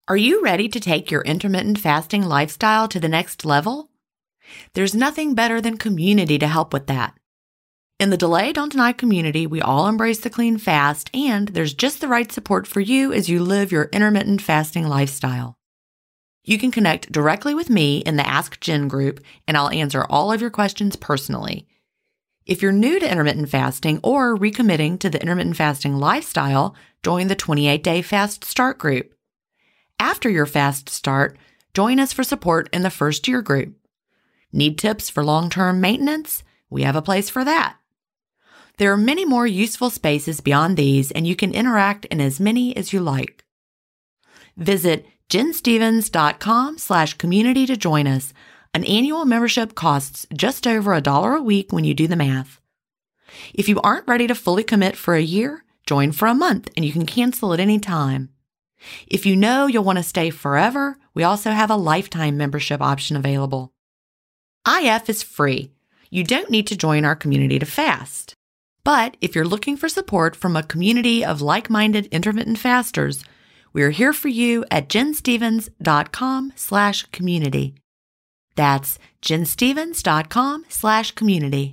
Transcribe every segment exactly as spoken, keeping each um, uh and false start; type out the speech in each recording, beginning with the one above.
Are you ready to take your intermittent fasting lifestyle to the next level? There's nothing better than community to help with that. In the Delay Don't Deny community, we all embrace the clean fast, and there's just the right support for you as you live your intermittent fasting lifestyle. You can connect directly with me in the Ask Jen group, and I'll answer all of your questions personally. If you're new to intermittent fasting or recommitting to the intermittent fasting lifestyle, join the twenty-eight day Fast Start group. After your fast start, join us for support in the first year group. Need tips for long-term maintenance? We have a place for that. There are many more useful spaces beyond these, and you can interact in as many as you like. Visit jenstevens.com slash community to join us. An annual membership costs just over a dollar a week when you do the math. If you aren't ready to fully commit for a year, join for a month and you can cancel at any time. If you know you'll want to stay forever, we also have a lifetime membership option available. I F is free. You don't need to join our community to fast. But if you're looking for support from a community of like-minded intermittent fasters, we're here for you at jenstevens.com slash community. That's jenstevens.com slash community.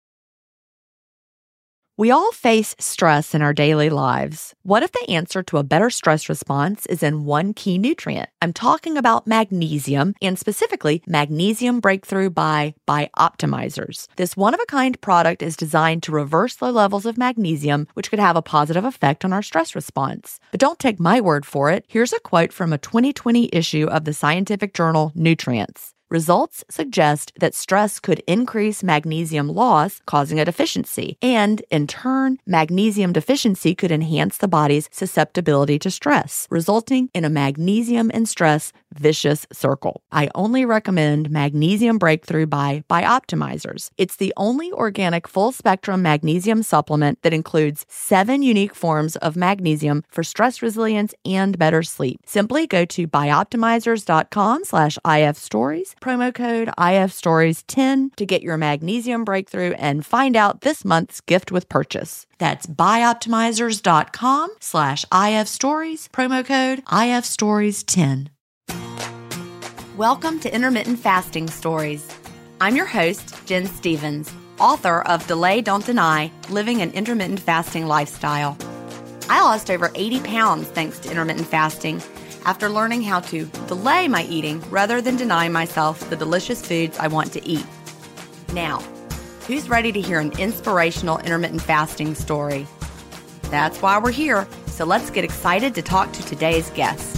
We all face stress in our daily lives. What if the answer to a better stress response is in one key nutrient? I'm talking about magnesium, and specifically Magnesium Breakthrough by Bioptimizers. This one-of-a-kind product is designed to reverse low levels of magnesium, which could have a positive effect on our stress response. But don't take my word for it. Here's a quote from a twenty twenty issue of the scientific journal Nutrients. Results suggest that stress could increase magnesium loss, causing a deficiency, and in turn, magnesium deficiency could enhance the body's susceptibility to stress, resulting in a magnesium and stress vicious circle. I only recommend Magnesium Breakthrough by Bioptimizers. It's the only organic full-spectrum magnesium supplement that includes seven unique forms of magnesium for stress resilience and better sleep. Simply go to bioptimizers.com slash ifstories, promo code I F stories ten to get your Magnesium Breakthrough and find out this month's gift with purchase. That's bioptimizers.com slash ifstories, promo code I F stories ten. Welcome to Intermittent Fasting Stories. I'm your host, Jen Stevens, author of Delay Don't Deny, Living an Intermittent Fasting Lifestyle. I lost over eighty pounds thanks to intermittent fasting after learning how to delay my eating rather than deny myself the delicious foods I want to eat. Now, who's ready to hear an inspirational intermittent fasting story? That's why we're here, so let's get excited to talk to today's guest.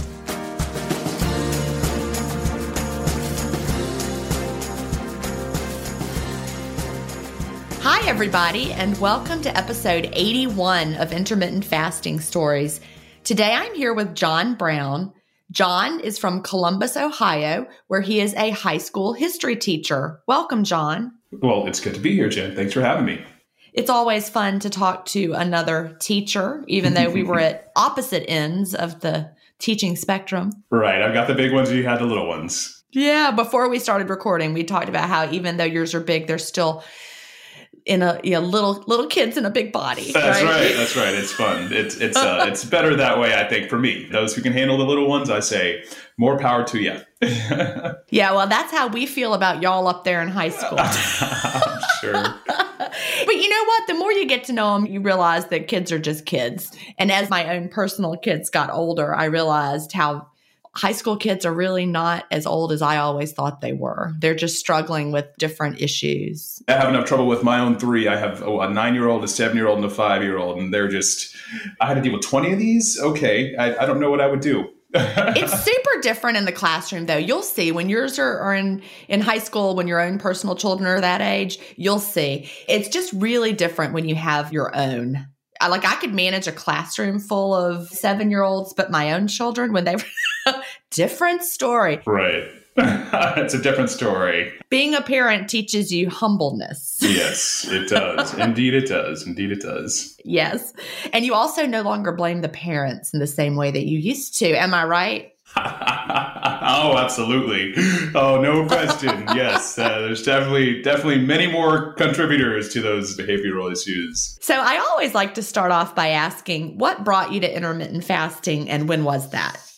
Hi, everybody, and welcome to episode eighty-one of Intermittent Fasting Stories. Today, I'm here with John Brown. John is from Columbus, Ohio, where he is a high school history teacher. Welcome, John. Well, it's good to be here, Jen. Thanks for having me. It's always fun to talk to another teacher, even though we were at opposite ends of the teaching spectrum. Right. I've got the big ones and you had the little ones. Yeah. Before we started recording, we talked about how even though yours are big, they're still in a you know, little little kids in a big body. That's right. right. That's right. It's fun. It's it's uh, it's better that way, I think, for me. Those who can handle the little ones, I say, more power to you. Yeah, well, that's how we feel about y'all up there in high school. I'm sure. But you know what? The more you get to know them, you realize that kids are just kids. And as my own personal kids got older, I realized how high school kids are really not as old as I always thought they were. They're just struggling with different issues. I have enough trouble with my own three. I have oh, a nine-year-old, a seven-year-old, and a five-year-old, and they're just, I had to deal with twenty of these? Okay, I, I don't know what I would do. It's super different in the classroom, though. You'll see when yours are, are in, in high school, when your own personal children are that age, you'll see. It's just really different when you have your own. I, like I could manage a classroom full of seven-year-olds, but my own children, when they were different story. Right. It's a different story. Being a parent teaches you humbleness. Yes, it does. Indeed it does. Indeed it does. Yes. And you also no longer blame the parents in the same way that you used to. Am I right? Oh, absolutely. Oh, no question. Yes, uh, there's definitely, definitely many more contributors to those behavioral issues. So I always like to start off by asking, what brought you to intermittent fasting and when was that?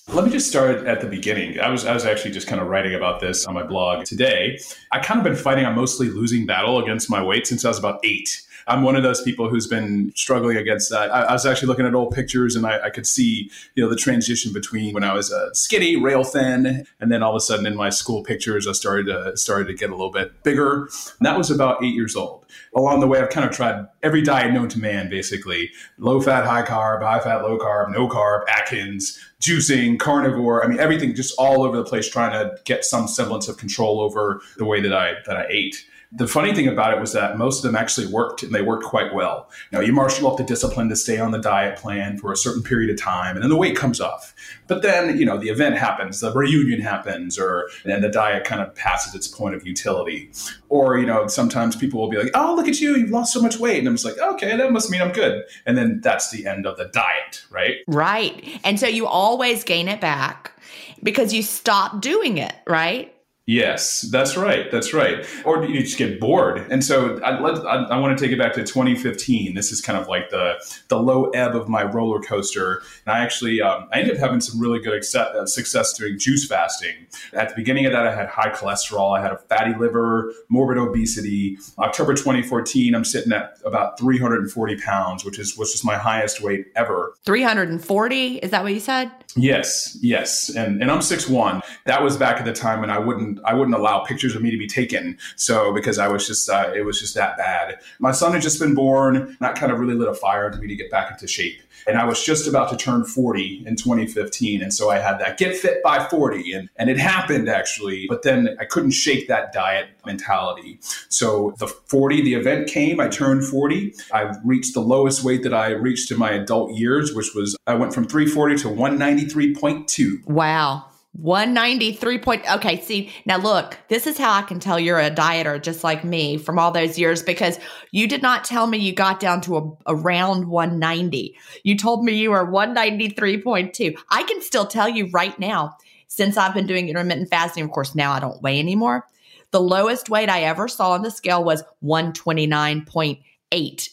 Let me just start at the beginning. I was I was actually just kind of writing about this on my blog today. I kind of been fighting a mostly losing battle against my weight since I was about eight. I'm one of those people who's been struggling against that. I, I was actually looking at old pictures and I, I could see, you know, the transition between when I was uh, skinny, rail thin, and then all of a sudden in my school pictures, I started to started to get a little bit bigger. And that was about eight years old. Along the way, I've kind of tried every diet known to man, basically. Low fat, high carb, high fat, low carb, no carb, Atkins, juicing, carnivore. I mean, everything just all over the place, trying to get some semblance of control over the way that I that I ate. The funny thing about it was that most of them actually worked, and they worked quite well. You know, you marshal up the discipline to stay on the diet plan for a certain period of time, and then the weight comes off. But then, you know, the event happens, the reunion happens, or and the diet kind of passes its point of utility. Or, you know, sometimes people will be like, oh, look at you, you've lost so much weight. And I'm just like, okay, that must mean I'm good. And then that's the end of the diet, right? Right. And so you always gain it back because you stop doing it, right? Yes, that's right. That's right. Or you just get bored. And so I, I, I want to take it back to twenty fifteen. This is kind of like the the low ebb of my roller coaster. And I actually, um, I ended up having some really good accept, uh, success doing juice fasting. At the beginning of that, I had high cholesterol. I had a fatty liver, morbid obesity. October twenty fourteen, I'm sitting at about three hundred forty pounds, which is, which is my highest weight ever. three hundred forty? Is that what you said? Yes, yes. And and I'm six one. That was back at the time when I wouldn't I wouldn't allow pictures of me to be taken. So because I was just, uh, it was just that bad. My son had just been born, and that kind of really lit a fire to me to get back into shape. And I was just about to turn forty in twenty fifteen. And so I had that get fit by forty. And, and it happened actually, but then I couldn't shake that diet mentality. So the forty, the event came, I turned forty. I reached the lowest weight that I reached in my adult years, which was, I went from three forty to one ninety-three point two. Wow. one ninety-three point. Okay. See, now look, this is how I can tell you're a dieter just like me from all those years, because you did not tell me you got down to a, around one ninety. You told me you were one ninety-three point two. I can still tell you right now, since I've been doing intermittent fasting, of course, now I don't weigh anymore. The lowest weight I ever saw on the scale was one twenty-nine point eight.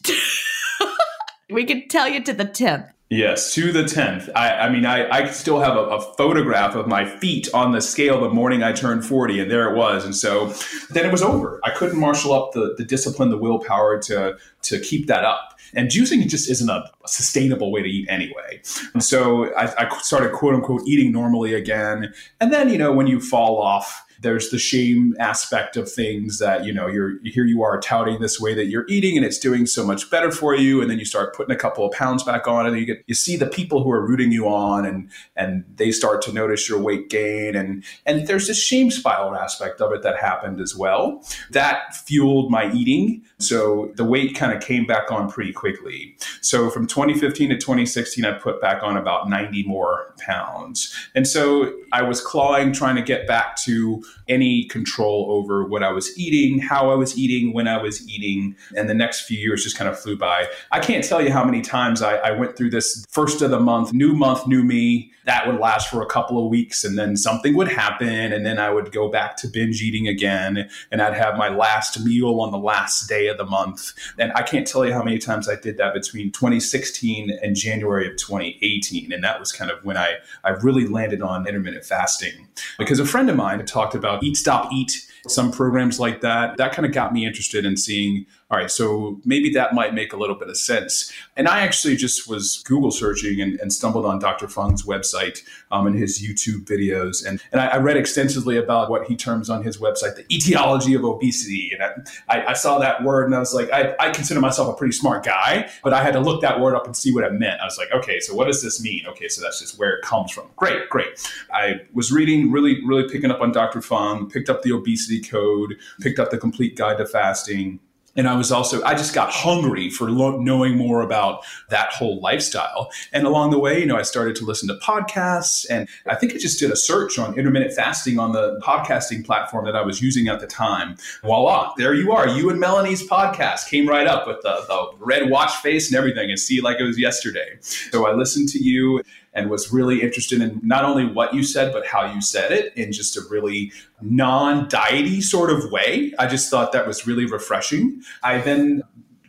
We can tell you to the tenth. Yes, to the tenth. I, I mean, I, I still have a, a photograph of my feet on the scale the morning I turned forty, and there it was. And so then it was over. I couldn't marshal up the, the discipline, the willpower to, to keep that up. And juicing just isn't a sustainable way to eat anyway. And so I, I started, quote unquote, eating normally again. And then, you know, when you fall off, there's the shame aspect of things that, you know, you're here you are touting this way that you're eating and it's doing so much better for you. And then you start putting a couple of pounds back on and you get, you see the people who are rooting you on and, and they start to notice your weight gain. And, and there's this shame spiral aspect of it that happened as well. That fueled my eating. So the weight kind of came back on pretty quickly. So from twenty fifteen to twenty sixteen, I put back on about ninety more pounds. And so I was clawing, trying to get back to any control over what I was eating, how I was eating, when I was eating. And the next few years just kind of flew by. I can't tell you how many times I, I went through this first of the month, new month, new me. That would last for a couple of weeks and then something would happen. And then I would go back to binge eating again. And I'd have my last meal on the last day of the month. And I can't tell you how many times I did that between twenty sixteen and January of twenty eighteen. And that was kind of when I, I really landed on intermittent fasting. Because a friend of mine had talked about Eat, Stop, Eat, some programs like that. That kind of got me interested in seeing, all right, so maybe that might make a little bit of sense. And I actually just was Google searching and, and stumbled on Doctor Fung's website um, and his YouTube videos. And, and I, I read extensively about what he terms on his website, the etiology of obesity. And I, I, I saw that word and I was like, I, I consider myself a pretty smart guy, but I had to look that word up and see what it meant. I was like, okay, so what does this mean? Okay, so that's just where it comes from. Great, great. I was reading, really, really picking up on Doctor Fung, picked up the obesity code, picked up the complete guide to fasting. And I was also, I just got hungry for lo- knowing more about that whole lifestyle. And along the way, you know, I started to listen to podcasts. And I think I just did a search on intermittent fasting on the podcasting platform that I was using at the time. Voila, there you are. You and Melanie's podcast came right up with the, the red watch face and everything and see it like it was yesterday. So I listened to you and was really interested in not only what you said, but how you said it in just a really non-diety sort of way. I just thought that was really refreshing. I then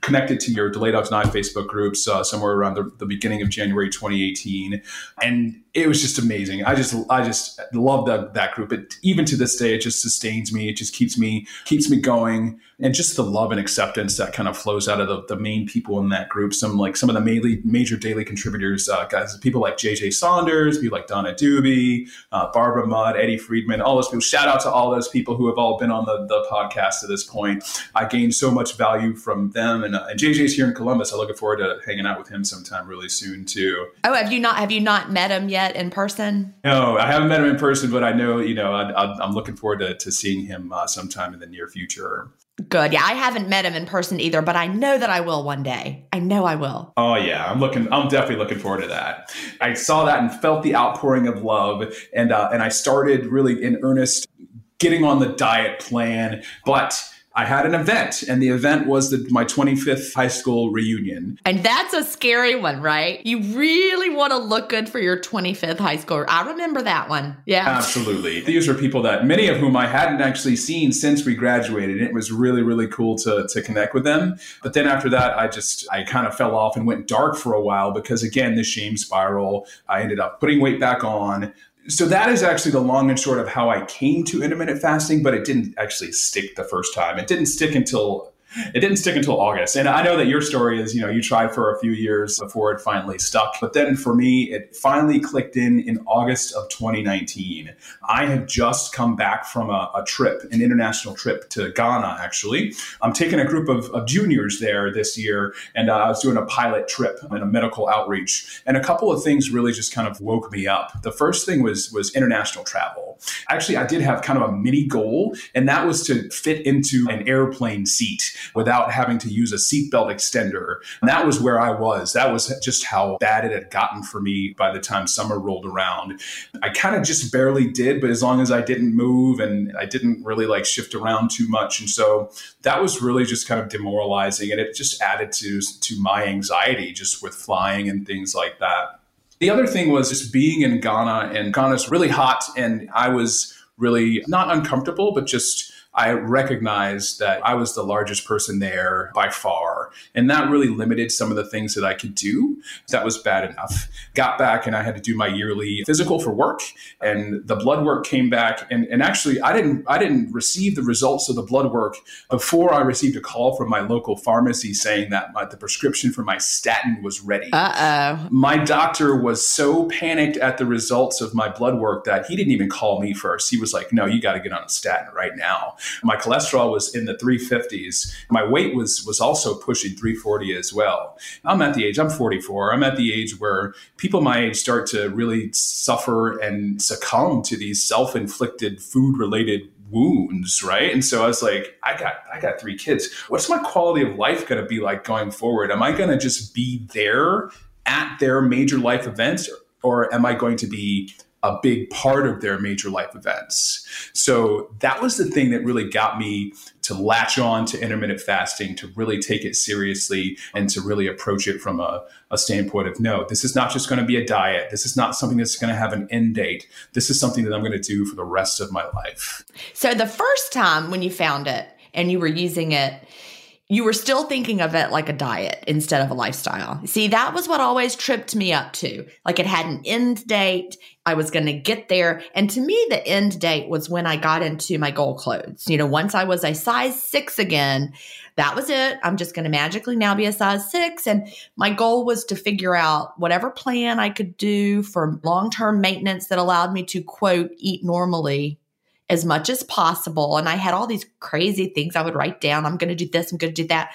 connected to your Delay Don't Deny Facebook groups uh, somewhere around the, the beginning of January twenty eighteen. And it was just amazing. I just I just love that, that group. It, even to this day, it just sustains me. It just keeps me keeps me going. And just the love and acceptance that kind of flows out of the, the main people in that group. Some like some of the major, major daily contributors, uh, guys, people like J J Saunders, people like Donna Doobie, uh, Barbara Mudd, Eddie Friedman, all those people. Shout out to all those people who have all been on the, the podcast to this point. I gained so much value from them. And, uh, and J J's here in Columbus. I'm looking forward to hanging out with him sometime really soon too. Oh, have you not have you not met him yet in person? No, I haven't met him in person, but I know, you know, I, I, I'm looking forward to, to seeing him uh, sometime in the near future. Good. Yeah, I haven't met him in person either, but I know that I will one day. I know I will. Oh yeah, I'm looking. I'm definitely looking forward to that. I saw that and felt the outpouring of love, and uh, and I started really in earnest getting on the diet plan, but I had an event, and the event was the, my twenty-fifth high school reunion. And that's a scary one, right? You really want to look good for your twenty-fifth high school. I remember that one. Yeah. Absolutely. These were people that many of whom I hadn't actually seen since we graduated. It was really, really cool to, to connect with them. But then after that, I just, I kind of fell off and went dark for a while because, again, the shame spiral, I ended up putting weight back on. So that is actually the long and short of how I came to intermittent fasting, but it didn't actually stick the first time. It didn't stick until It didn't stick until August. And I know that your story is, you know, you tried for a few years before it finally stuck. But then for me, it finally clicked in in August of twenty nineteen. I had just come back from a, a trip, an international trip to Ghana, actually. I'm taking a group of, of juniors there this year, and uh, I was doing a pilot trip and a medical outreach. And a couple of things really just kind of woke me up. The first thing was, was international travel. Actually, I did have kind of a mini goal, and that was to fit into an airplane seat without having to use a seatbelt extender. And that was where I was. That was just how bad it had gotten for me by the time summer rolled around. I kind of just barely did, but as long as I didn't move and I didn't really like shift around too much. And so that was really just kind of demoralizing. And it just added to, to my anxiety just with flying and things like that. The other thing was just being in Ghana, and Ghana's really hot, and I was really not uncomfortable, but just I recognized that I was the largest person there by far. And that really limited some of the things that I could do. That was bad enough. Got back and I had to do my yearly physical for work. And the blood work came back. And, and actually, I didn't I didn't receive the results of the blood work before I received a call from my local pharmacy saying that my, the prescription for my statin was ready. Uh-oh. My doctor was so panicked at the results of my blood work that he didn't even call me first. He was like, no, you got to get on a statin right now. My cholesterol was in the three fifties. My weight was was also pushing three forty as well. I'm at the age, I'm forty-four. I'm at the age where people my age start to really suffer and succumb to these self-inflicted food-related wounds, right? And so I was like, I got I got three kids. What's my quality of life going to be like going forward? Am I going to just be there at their major life events, or, or am I going to be a big part of their major life events? So that was the thing that really got me to latch on to intermittent fasting, to really take it seriously and to really approach it from a, a standpoint of, no, this is not just going to be a diet. This is not something that's going to have an end date. This is something that I'm going to do for the rest of my life. So the first time when you found it and you were using it, you were still thinking of it like a diet instead of a lifestyle. See, that was what always tripped me up too. Like it had an end date. I was going to get there. And to me, the end date was when I got into my goal clothes. You know, once I was a size six again, that was it. I'm just going to magically now be a size six. And my goal was to figure out whatever plan I could do for long-term maintenance that allowed me to, quote, eat normally as much as possible. And I had all these crazy things I would write down. I'm going to do this. I'm going to do that.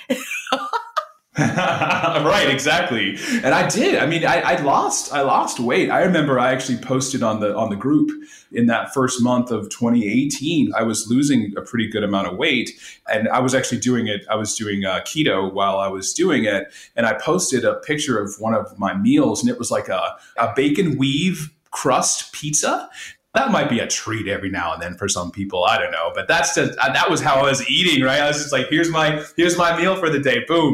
Right, exactly. And I did. I mean, I, I lost, I lost weight. I remember I actually posted on the, on the group in that first month of twenty eighteen, I was losing a pretty good amount of weight. And I was actually doing it. I was doing uh, keto while I was doing it. And I posted a picture of one of my meals, and it was like a, a bacon weave crust pizza. That might be a treat every now and then for some people. I don't know, but that's just, that was how I was eating, right? I was just like, here's my, here's my meal for the day. Boom.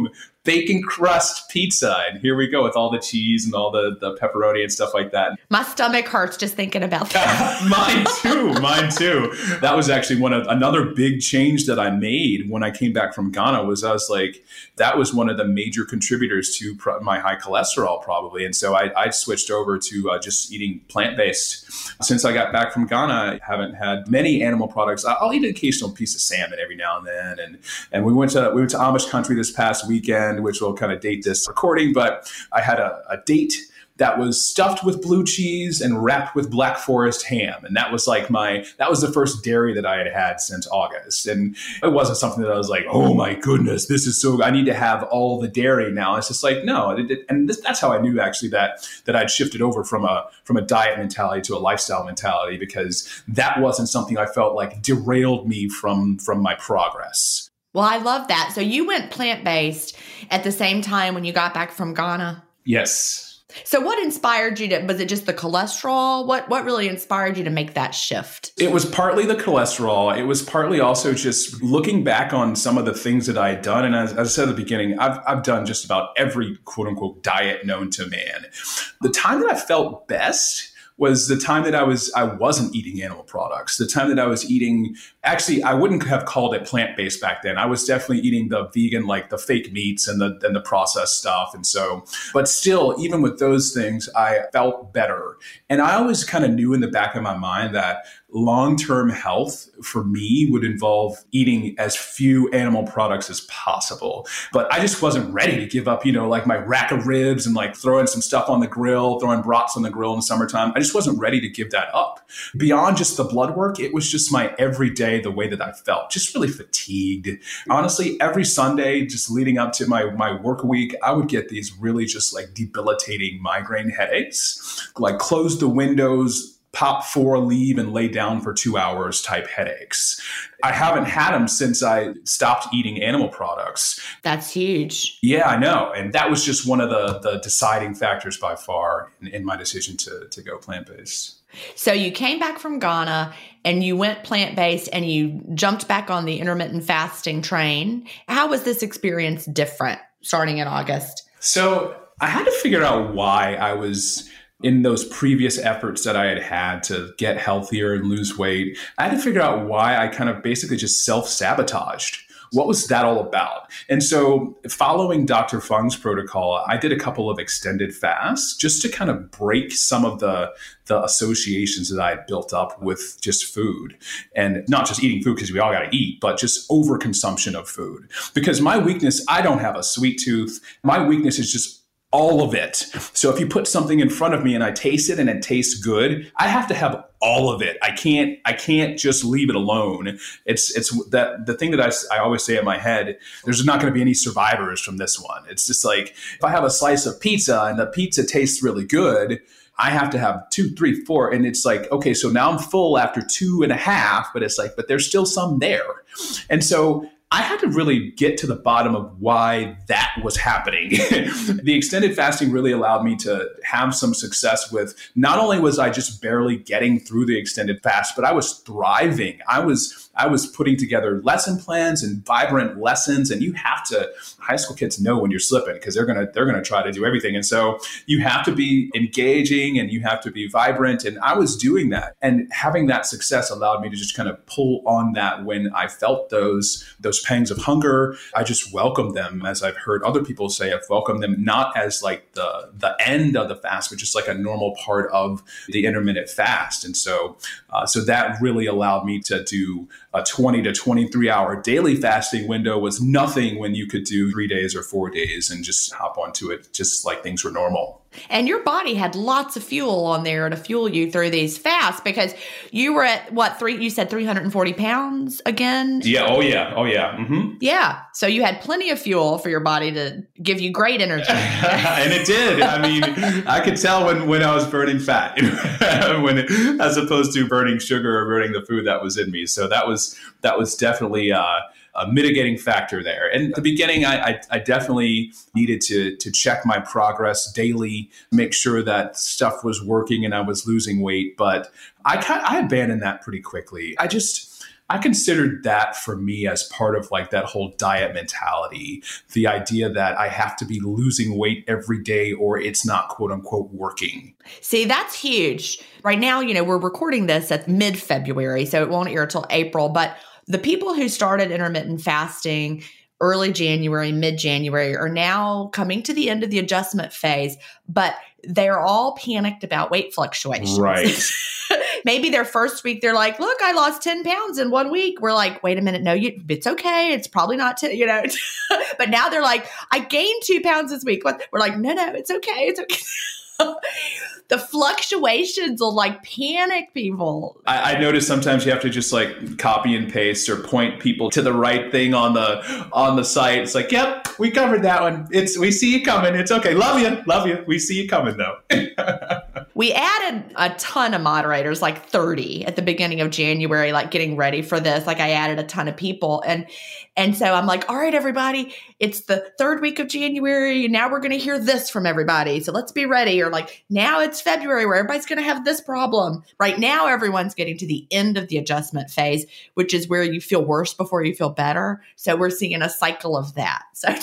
bacon crust pizza. And here we go with all the cheese and all the, the pepperoni and stuff like that. My stomach hurts just thinking about that. Mine too. Mine too. That was actually one of another big change that I made when I came back from Ghana was I was like, that was one of the major contributors to pro- my high cholesterol probably. And so I, I switched over to uh, just eating plant-based. Since I got back from Ghana, I haven't had many animal products. I'll eat an occasional piece of salmon every now and then. And and we went to we went to Amish country this past weekend, which will kind of date this recording. But I had a, a date that was stuffed with blue cheese and wrapped with Black Forest ham. And that was like my, that was the first dairy that I had had since August. And it wasn't something that I was like, oh my goodness, this is so, I need to have all the dairy now. It's just like, no. It, it, and this, that's how I knew actually that, that I'd shifted over from a, from a diet mentality to a lifestyle mentality, because that wasn't something I felt like derailed me from, from my progress. Well, I love that. So you went plant-based at the same time when you got back from Ghana? Yes. So what inspired you to, was it just the cholesterol? What what really inspired you to make that shift? It was partly the cholesterol. It was partly also just looking back on some of the things that I had done. And as, as I said at the beginning, I've, I've done just about every quote unquote diet known to man. The time that I felt best was the time that I was, I wasn't eating animal products. The time that I was eating, actually, I wouldn't have called it plant-based back then. I was definitely eating the vegan, like the fake meats and the, and the processed stuff. And so, but still, even with those things, I felt better. And I always kind of knew in the back of my mind that long-term health for me would involve eating as few animal products as possible. But I just wasn't ready to give up, you know, like my rack of ribs and like throwing some stuff on the grill, throwing brats on the grill in the summertime. I just wasn't ready to give that up. Beyond just the blood work, it was just my everyday, the way that I felt, just really fatigued. Honestly, every Sunday, just leading up to my, my work week, I would get these really just like debilitating migraine headaches, like close the windows, pop four, leave, and lay down for two hours type headaches. I haven't had them since I stopped eating animal products. That's huge. Yeah, I know. And that was just one of the, the deciding factors by far in, in my decision to, to go plant-based. So you came back from Ghana and you went plant-based and you jumped back on the intermittent fasting train. How was this experience different starting in August? So I had to figure out why I was in those previous efforts that I had had to get healthier and lose weight. I had to figure out why I kind of basically just self-sabotaged. What was that all about? And so following Doctor Fung's protocol, I did a couple of extended fasts just to kind of break some of the, the associations that I had built up with just food. And not just eating food because we all got to eat, but just overconsumption of food. Because my weakness, I don't have a sweet tooth. My weakness is just all of it. So if you put something in front of me and I taste it and it tastes good, I have to have all of it. I can't, I can't just leave it alone. It's, it's that the thing that I, I always say in my head, there's not going to be any survivors from this one. It's just like, if I have a slice of pizza and the pizza tastes really good, I have to have two, three, four. And it's like, okay, so now I'm full after two and a half, but it's like, but there's still some there. And so I had to really get to the bottom of why that was happening. The extended fasting really allowed me to have some success with, not only was I just barely getting through the extended fast, but I was thriving. I was I was putting together lesson plans and vibrant lessons. And you have to, high school kids know when you're slipping because they're gonna they're gonna try to do everything. And so you have to be engaging and you have to be vibrant. And I was doing that. And having that success allowed me to just kind of pull on that when I felt those those pangs of hunger. I just welcomed them, as I've heard other people say, I've welcomed them not as like the, the end of the fast, but just like a normal part of the intermittent fast. And so, uh, so that really allowed me to do a twenty to twenty-three hour daily fasting window was nothing when you could do three days or four days and just hop onto it just like things were normal. And your body had lots of fuel on there to fuel you through these fasts because you were at what, three, you said three hundred forty pounds again? Yeah. Oh yeah. Oh yeah. Mm-hmm. Yeah. So you had plenty of fuel for your body to give you great energy. And it did. I mean, I could tell when, when I was burning fat when it, as opposed to burning sugar or burning the food that was in me. So that was, that was definitely, uh, a mitigating factor there. And at the beginning, I, I, I definitely needed to, to check my progress daily, make sure that stuff was working and I was losing weight. But I kind I abandoned that pretty quickly. I just, I considered that for me as part of like that whole diet mentality, the idea that I have to be losing weight every day or it's not quote unquote working. See, that's huge. Right now, you know, we're recording this at mid-February, so it won't air till April, but the people who started intermittent fasting early January, mid-January are now coming to the end of the adjustment phase, but they're all panicked about weight fluctuations. Right. Maybe their first week, they're like, look, I lost ten pounds in one week. We're like, wait a minute. No, you, it's okay. It's probably not, ten, you know, but now they're like, I gained two pounds this week. We're like, no, no, it's okay. It's okay. The fluctuations will like panic people. I, I notice sometimes you have to just like copy and paste or point people to the right thing on the on the site. It's like, yep, we covered that one. It's we see you coming. It's okay. Love you, love you. We see you coming though. We added a ton of moderators, like thirty at the beginning of January, like getting ready for this. Like I added a ton of people. And and so I'm like, all right, everybody, it's the third week of January. And now we're going to hear this from everybody. So let's be ready. Or like now it's February where everybody's going to have this problem. Right now, everyone's getting to the end of the adjustment phase, which is where you feel worse before you feel better. So we're seeing a cycle of that. So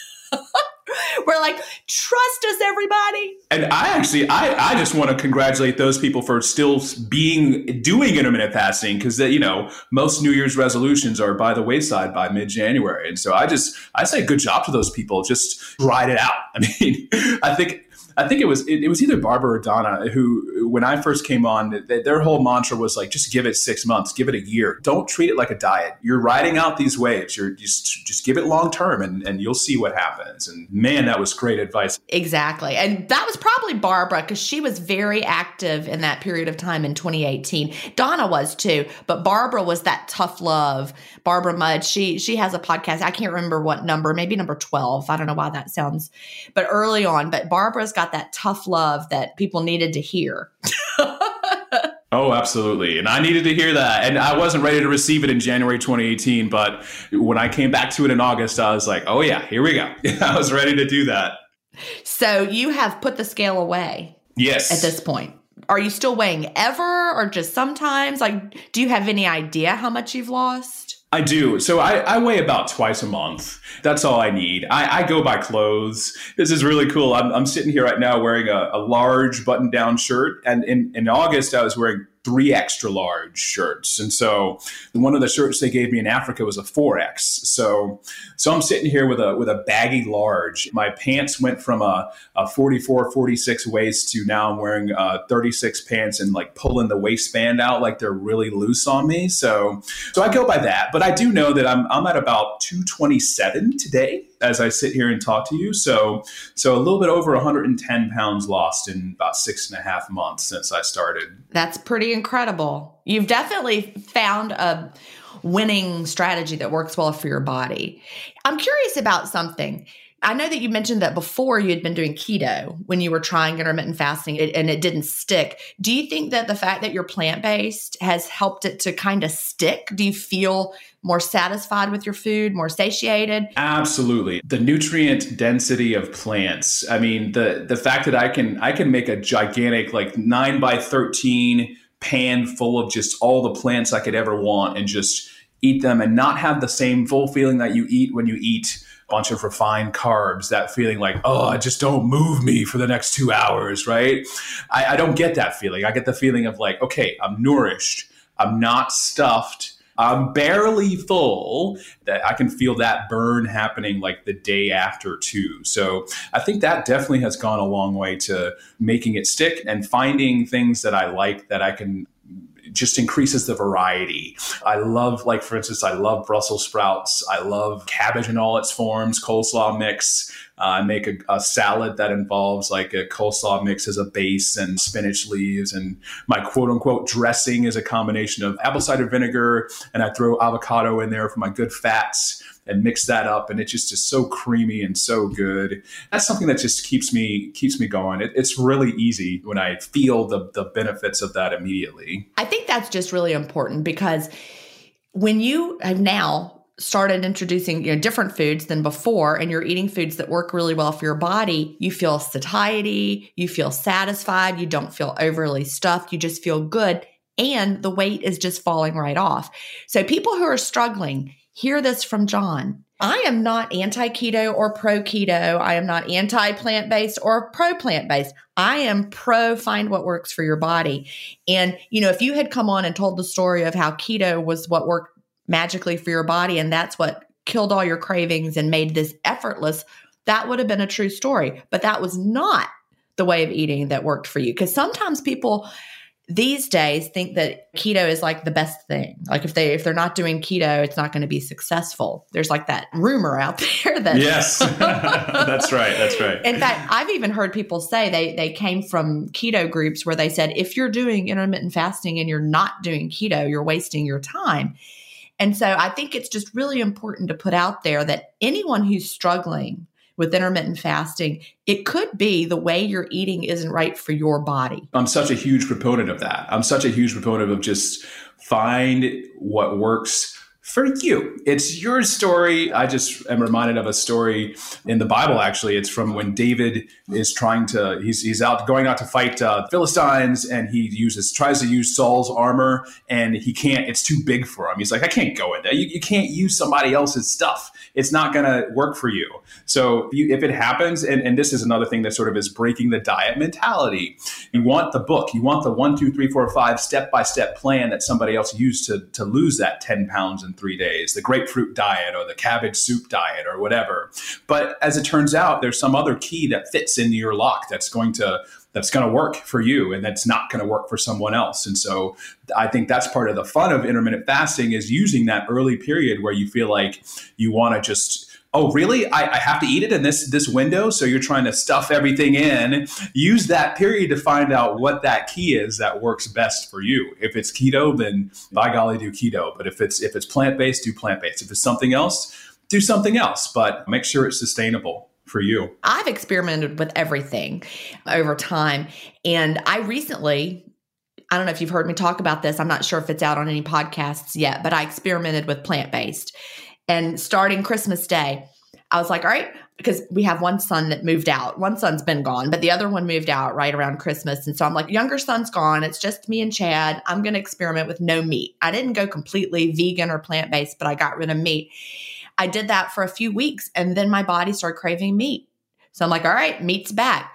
we're like, trust us, everybody. And I actually, I, I just want to congratulate those people for still being, doing intermittent fasting because, you know, most New Year's resolutions are by the wayside by mid-January. And so I just, I say good job to those people. Just ride it out. I mean, I think... I think it was it, it was either Barbara or Donna who, when I first came on, they, their whole mantra was like, just give it six months, give it a year. Don't treat it like a diet. You're riding out these waves. You're just just give it long term, and, and you'll see what happens. And man, that was great advice. Exactly, and that was probably Barbara because she was very active in that period of time in twenty eighteen. Donna was too, but Barbara was that tough love. Barbara Mudd, she she has a podcast. I can't remember what number, maybe number twelve. I don't know why that sounds, but early on. But Barbara's got that tough love that people needed to hear. Oh, absolutely. And I needed to hear that. And I wasn't ready to receive it in January twenty eighteen. But when I came back to it in August, I was like, oh, yeah, here we go. I was ready to do that. So you have put the scale away. Yes. At this point. Are you still weighing ever or just sometimes? Like, do you have any idea how much you've lost? I do. So I, I weigh about twice a month. That's all I need. I, I go by clothes. This is really cool. I'm, I'm sitting here right now wearing a, a large button-down shirt. And in, in August, I was wearing three extra large shirts. And so one of the shirts they gave me in Africa was a four X. So so I'm sitting here with a with a baggy large. My pants went from a, a forty-four, forty-six waist to now I'm wearing uh, thirty-six pants and like pulling the waistband out like they're really loose on me. So so I go by that. But I do know that I'm I'm at about two twenty-seven today as I sit here and talk to you. So so a little bit over one hundred ten pounds lost in about six and a half months since I started. That's pretty incredible. You've definitely found a winning strategy that works well for your body. I'm curious about something. I know that you mentioned that before you had been doing keto when you were trying intermittent fasting and it didn't stick. Do you think that the fact that you're plant-based has helped it to kind of stick? Do you feel more satisfied with your food, more satiated? Absolutely. The nutrient density of plants. I mean, the the fact that I can I can make a gigantic like nine by thirteen pan full of just all the plants I could ever want and just eat them and not have the same full feeling that you eat when you eat bunch of refined carbs, that feeling like, oh, just don't move me for the next two hours, right? I, I don't get that feeling. I get the feeling of like, okay, I'm nourished. I'm not stuffed. I'm barely full. That I can feel that burn happening like the day after too. So I think that definitely has gone a long way to making it stick and finding things that I like that I can just increases the variety. I love, like, for instance, I love Brussels sprouts. I love cabbage in all its forms, coleslaw mix. Uh, I make a, a salad that involves like a coleslaw mix as a base and spinach leaves. And my quote unquote dressing is a combination of apple cider vinegar, and I throw avocado in there for my good fats and mix that up. And it just is so creamy and so good. That's something that just keeps me keeps me going. It, it's really easy when I feel the, the benefits of that immediately. I think that's just really important because when you have now started introducing, you know, different foods than before, and you're eating foods that work really well for your body, you feel satiety, you feel satisfied, you don't feel overly stuffed, you just feel good. and the weight is just falling right off. So people who are struggling, hear this from John. I am not anti-keto or pro-keto. I am not anti-plant-based or pro-plant-based. I am pro find what works for your body. And, you know, if you had come on and told the story of how keto was what worked magically for your body and that's what killed all your cravings and made this effortless, that would have been a true story. But that was not the way of eating that worked for you. Because sometimes people these days think that keto is like the best thing. Like if they if they're not doing keto, it's not going to be successful. There's like that rumor out there that yes, that's right, that's right. In fact, I've even heard people say they they came from keto groups where they said if you're doing intermittent fasting and you're not doing keto, you're wasting your time. And so I think it's just really important to put out there that anyone who's struggling with intermittent fasting, it could be the way you're eating isn't right for your body. I'm such a huge proponent of that. I'm such a huge proponent of just find what works for you. It's your story. I just am reminded of a story in the Bible, actually. It's from when David is trying to, he's he's out going out to fight uh, Philistines, and he uses, tries to use Saul's armor, and he can't, it's too big for him. He's like, I can't go in there. You, you can't use somebody else's stuff. It's not going to work for you. So you, if it happens, and, and this is another thing that sort of is breaking the diet mentality. You want the book, you want the one, two, three, four, five step-by-step plan that somebody else used to, to lose that ten pounds in three days, the grapefruit diet or the cabbage soup diet or whatever. But as it turns out, there's some other key that fits into your lock that's going to that's going to work for you and that's not going to work for someone else. And so I think that's part of the fun of intermittent fasting is using that early period where you feel like you want to just, oh, really? I, I have to eat it in this this window? So you're trying to stuff everything in. Use that period to find out what that key is that works best for you. If it's keto, then by golly, do keto. But if it's if it's plant-based, do plant-based. If it's something else, do something else. But make sure it's sustainable for you. I've experimented with everything over time. And I recently, I don't know if you've heard me talk about this. I'm not sure if it's out on any podcasts yet, but I experimented with plant-based. And starting Christmas Day, I was like, all right, because we have one son that moved out. One son's been gone, but the other one moved out right around Christmas. And so I'm like, younger son's gone. It's just me and Chad. I'm going to experiment with no meat. I didn't go completely vegan or plant-based, but I got rid of meat. I did that for a few weeks, and then my body started craving meat. So I'm like, all right, meat's back.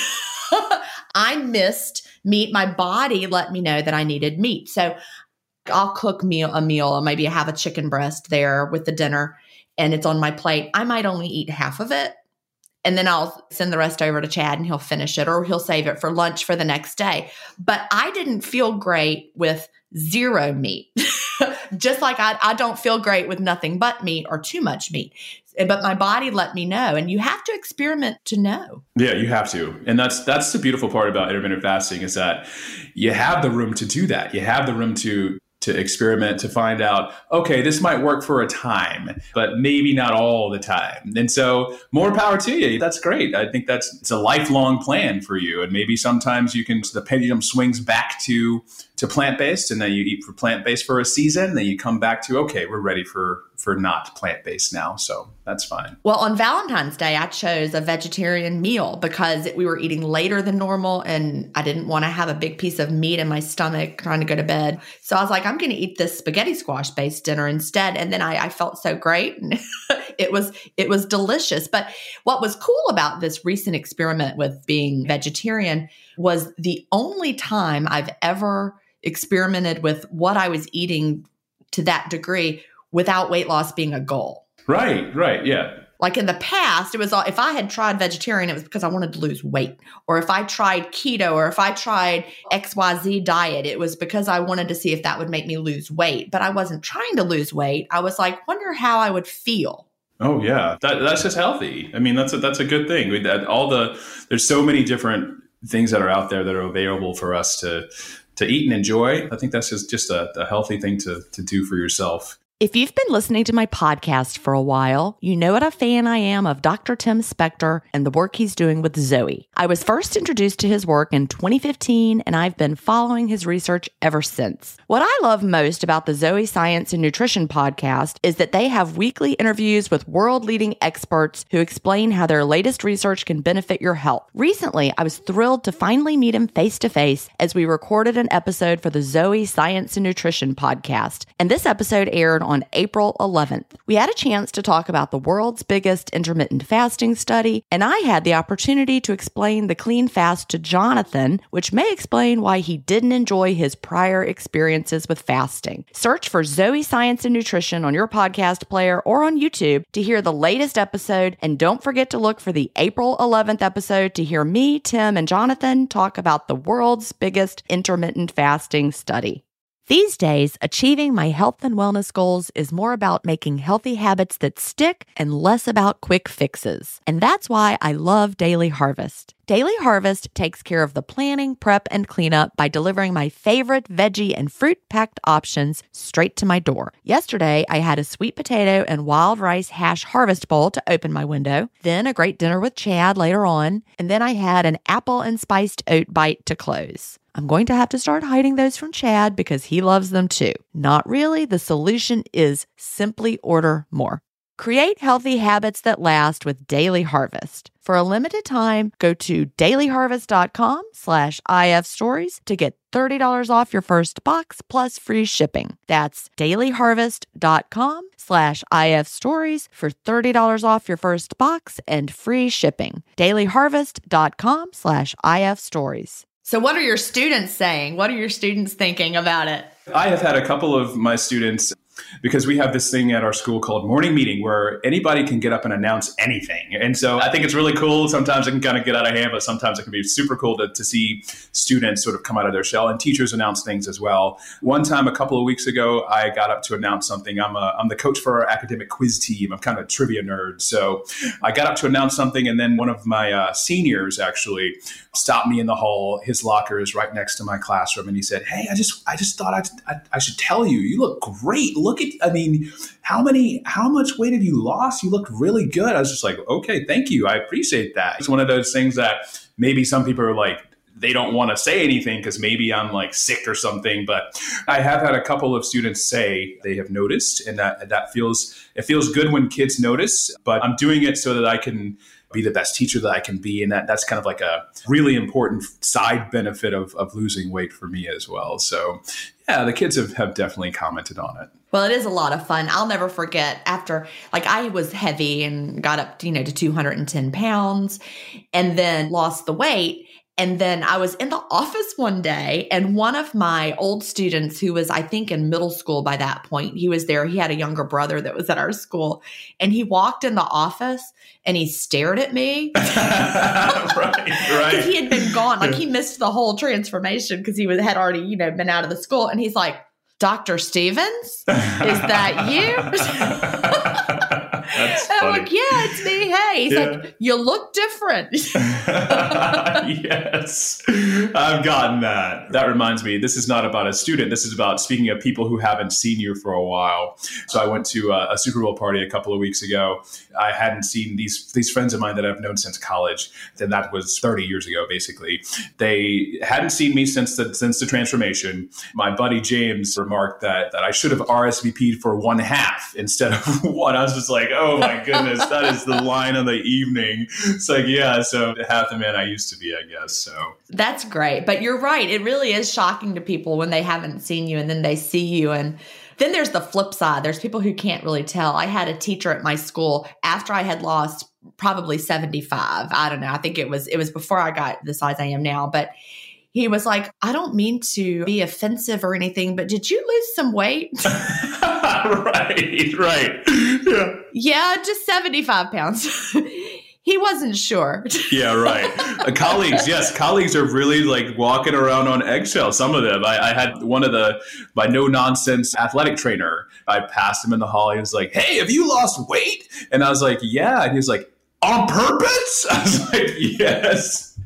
I missed meat. My body let me know that I needed meat. So I'll cook meal a meal, maybe I have a chicken breast there with the dinner and it's on my plate. I might only eat half of it. And then I'll send the rest over to Chad and he'll finish it or he'll save it for lunch for the next day. But I didn't feel great with zero meat. Just like I, I don't feel great with nothing but meat or too much meat. But my body let me know. And you have to experiment to know. Yeah, you have to. And that's that's the beautiful part about intermittent fasting is that you have the room to do that. You have the room to to experiment, to find out, okay, this might work for a time, but maybe not all the time. And so more power to you. That's great. I think that's it's a lifelong plan for you. And maybe sometimes you can, the pendulum swings back to to plant-based and then you eat for plant-based for a season. Then you come back to, okay, we're ready for, for not plant-based now. So that's fine. Well, on Valentine's Day, I chose a vegetarian meal because we were eating later than normal and I didn't want to have a big piece of meat in my stomach trying to go to bed. So I was like, I'm going to eat this spaghetti squash based dinner instead. And then I, I felt so great. And it was, it was delicious. But what was cool about this recent experiment with being vegetarian was the only time I've ever experimented with what I was eating to that degree without weight loss being a goal. Right, right, yeah. Like in the past, it was all, if I had tried vegetarian, it was because I wanted to lose weight. Or if I tried keto, or if I tried X Y Z diet, it was because I wanted to see if that would make me lose weight. But I wasn't trying to lose weight. I was like, wonder how I would feel. Oh yeah, that, that's just healthy. I mean, that's a, that's a good thing. We, that, all the there's so many different things that are out there that are available for us to to eat and enjoy. I think that's just, just a, a healthy thing to to do for yourself. If you've been listening to my podcast for a while, you know what a fan I am of Doctor Tim Spector and the work he's doing with Zoe. I was first introduced to his work in twenty fifteen, and I've been following his research ever since. What I love most about the Zoe Science and Nutrition podcast is that they have weekly interviews with world-leading experts who explain how their latest research can benefit your health. Recently, I was thrilled to finally meet him face-to-face as we recorded an episode for the Zoe Science and Nutrition podcast, and this episode aired on April eleventh. We had a chance to talk about the world's biggest intermittent fasting study, and I had the opportunity to explain the clean fast to Jonathan, which may explain why he didn't enjoy his prior experiences with fasting. Search for Zoe Science and Nutrition on your podcast player or on YouTube to hear the latest episode, and don't forget to look for the April eleventh episode to hear me, Tim, and Jonathan talk about the world's biggest intermittent fasting study. These days, achieving my health and wellness goals is more about making healthy habits that stick and less about quick fixes. And that's why I love Daily Harvest. Daily Harvest takes care of the planning, prep, and cleanup by delivering my favorite veggie and fruit-packed options straight to my door. Yesterday, I had a sweet potato and wild rice hash harvest bowl to open my window, then a great dinner with Chad later on, and then I had an apple and spiced oat bite to close. I'm going to have to start hiding those from Chad because he loves them too. Not really. The solution is simply order more. Create healthy habits that last with Daily Harvest. For a limited time, go to dailyharvest.com slash ifstories to get thirty dollars off your first box plus free shipping. That's dailyharvest.com slash ifstories for thirty dollars off your first box and free shipping. dailyharvest.com slash ifstories. So what are your students saying? What are your students thinking about it? I have had a couple of my students, because we have this thing at our school called morning meeting where anybody can get up and announce anything. And so I think it's really cool. Sometimes it can kind of get out of hand, but sometimes it can be super cool to, to see students sort of come out of their shell, and teachers announce things as well. One time a couple of weeks ago, I got up to announce something. I'm a, I'm the coach for our academic quiz team. I'm kind of a trivia nerd. So I got up to announce something, and then one of my uh, seniors actually stopped me in the hall. His locker is right next to my classroom. And he said, "Hey, I just I just thought I'd, I, I should tell you, you look great. Look at, I mean, how many, how much weight have you lost? You look really good." I was just like, okay, thank you. I appreciate that. It's one of those things that maybe some people are like, they don't want to say anything because maybe I'm like sick or something. But I have had a couple of students say they have noticed, and that that feels, it feels good when kids notice, but I'm doing it so that I can be the best teacher that I can be. And that that's kind of like a really important side benefit of, of losing weight for me as well. So yeah, the kids have, have definitely commented on it. Well, it is a lot of fun. I'll never forget after, like, I was heavy and got up, you know, to two hundred ten pounds and then lost the weight. And then I was in the office one day, and one of my old students who was, I think, in middle school by that point, he was there. He had a younger brother that was at our school, and he walked in the office and he stared at me. right, right. He had been gone. Like, he missed the whole transformation because he was, had already, you know, been out of the school. And he's like, "Doctor Stevens, is that you?" That's I'm funny. like, "Yeah, it's me. Hey." He's Yeah. like, "You look different." Yes, I've gotten that. That reminds me, this is not about a student. This is about, speaking of people who haven't seen you for a while. So I went to a, a Super Bowl party a couple of weeks ago. I hadn't seen these these friends of mine that I've known since college. And that was thirty years ago, basically. They hadn't seen me since the since the transformation. My buddy James remarked that that I should have R S V P'd for one half instead of one. I was just like, oh my goodness, that is the line of the evening. It's like, yeah, so half the man I used to be, I guess. So That's great. But you're right. It really is shocking to people when they haven't seen you and then they see you. And then there's the flip side. There's people who can't really tell. I had a teacher at my school after I had lost probably seventy-five. I don't know. I think it was, it was before I got the size I am now, but he was like, "I don't mean to be offensive or anything, but did you lose some weight?" right, right. Yeah. Yeah, just seventy-five pounds. He wasn't sure. Yeah, right. Uh, colleagues, yes, colleagues are really like walking around on eggshells. Some of them. I, I had one of the, my no-nonsense athletic trainer. I passed him in the hall. He was like, "Hey, have you lost weight?" And I was like, "Yeah." And he was like, "On purpose?" I was like, "Yes."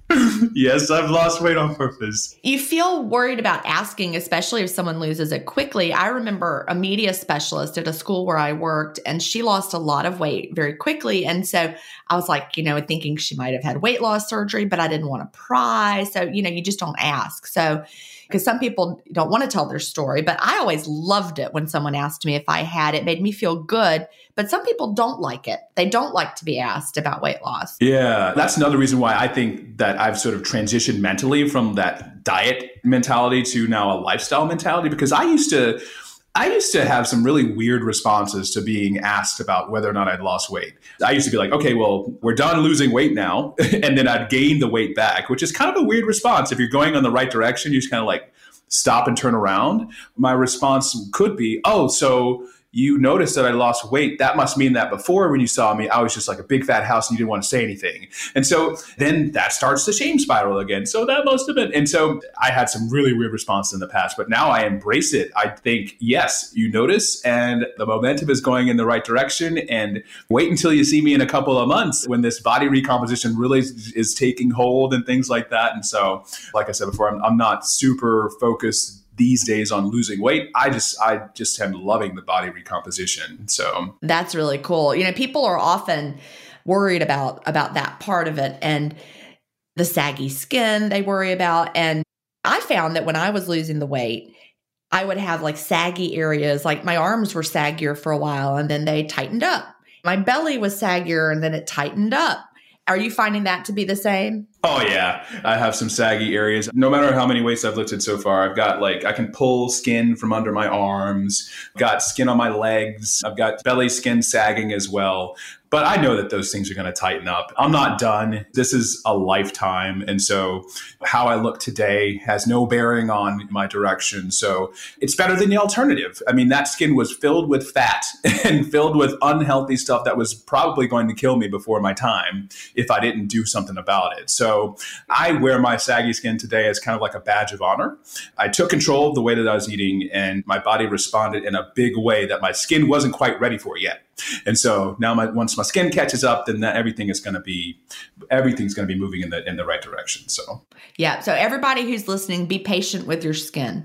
Yes, I've lost weight on purpose. You feel worried about asking, especially if someone loses it quickly. I remember a media specialist at a school where I worked, and she lost a lot of weight very quickly. And so I was like, you know, thinking she might have had weight loss surgery, but I didn't want to pry. So, you know, you just don't ask. So, because some people don't want to tell their story, but I always loved it when someone asked me if I had it. It made me feel good. But some people don't like it. They don't like to be asked about weight loss. Yeah, that's another reason why I think that I've sort of transitioned mentally from that diet mentality to now a lifestyle mentality, because I used to I used to have some really weird responses to being asked about whether or not I'd lost weight. I used to be like, okay, well, we're done losing weight now. And then I'd gain the weight back, which is kind of a weird response. If you're going in the right direction, you just kind of like stop and turn around. My response could be, oh, so you noticed that I lost weight. That must mean that before when you saw me, I was just like a big fat house and you didn't want to say anything. And so then that starts the shame spiral again. So that must have been. And so I had some really weird responses in the past, but now I embrace it. I think, yes, you notice and the momentum is going in the right direction. And wait until you see me in a couple of months when this body recomposition really is, is taking hold and things like that. And so, like I said before, I'm, I'm not super focused these days on losing weight. I just, I just am loving the body recomposition. So that's really cool. You know, people are often worried about, about that part of it and the saggy skin they worry about. And I found that when I was losing the weight, I would have like saggy areas, like my arms were saggier for a while and then they tightened up. My belly was saggier and then it tightened up. Are you finding that to be the same? Oh, yeah. I have some saggy areas. No matter how many weights I've lifted so far, I've got like, I can pull skin from under my arms, got skin on my legs. I've got belly skin sagging as well. But I know that those things are going to tighten up. I'm not done. This is a lifetime. And so how I look today has no bearing on my direction. So it's better than the alternative. I mean, that skin was filled with fat and filled with unhealthy stuff that was probably going to kill me before my time if I didn't do something about it. So I wear my saggy skin today as kind of like a badge of honor. I took control of the way that I was eating and my body responded in a big way that my skin wasn't quite ready for yet. And so now my, once my skin catches up, then that everything is going to be, everything's going to be moving in the, in the right direction. So, yeah. So everybody who's listening, be patient with your skin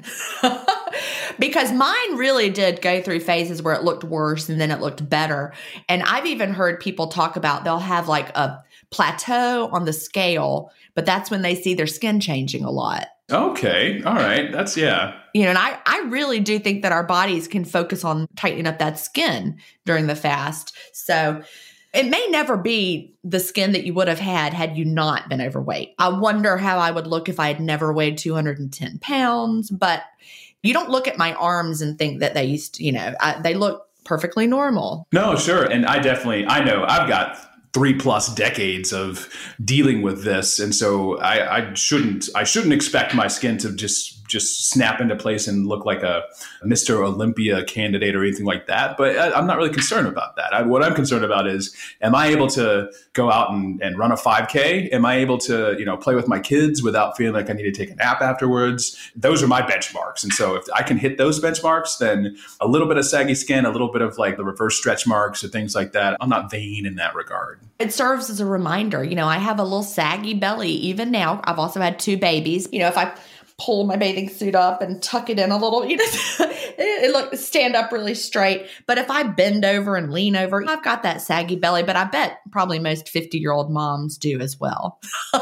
because mine really did go through phases where it looked worse and then it looked better. And I've even heard people talk about, they'll have like a plateau on the scale, but that's when they see their skin changing a lot. Okay. All right. That's, yeah. You know, and I, I really do think that our bodies can focus on tightening up that skin during the fast. So it may never be the skin that you would have had had you not been overweight. I wonder how I would look if I had never weighed two hundred ten pounds, but you don't look at my arms and think that they used to, you know, I, they look perfectly normal. No, sure. And I definitely, I know I've got three plus decades of dealing with this. And so I, I shouldn't, I shouldn't expect my skin to just, just snap into place and look like a Mister Olympia candidate or anything like that. But I, I'm not really concerned about that. I, what I'm concerned about is, am I able to go out and, and run a five K? Am I able to, you know, play with my kids without feeling like I need to take a nap afterwards? Those are my benchmarks. And so if I can hit those benchmarks, then a little bit of saggy skin, a little bit of like the reverse stretch marks or things like that, I'm not vain in that regard. It serves as a reminder. You know, I have a little saggy belly even now. I've also had two babies. You know, if I pull my bathing suit up and tuck it in a little, you know, it, it look stand up really straight. But if I bend over and lean over, I've got that saggy belly, but I bet probably most fifty-year-old moms do as well.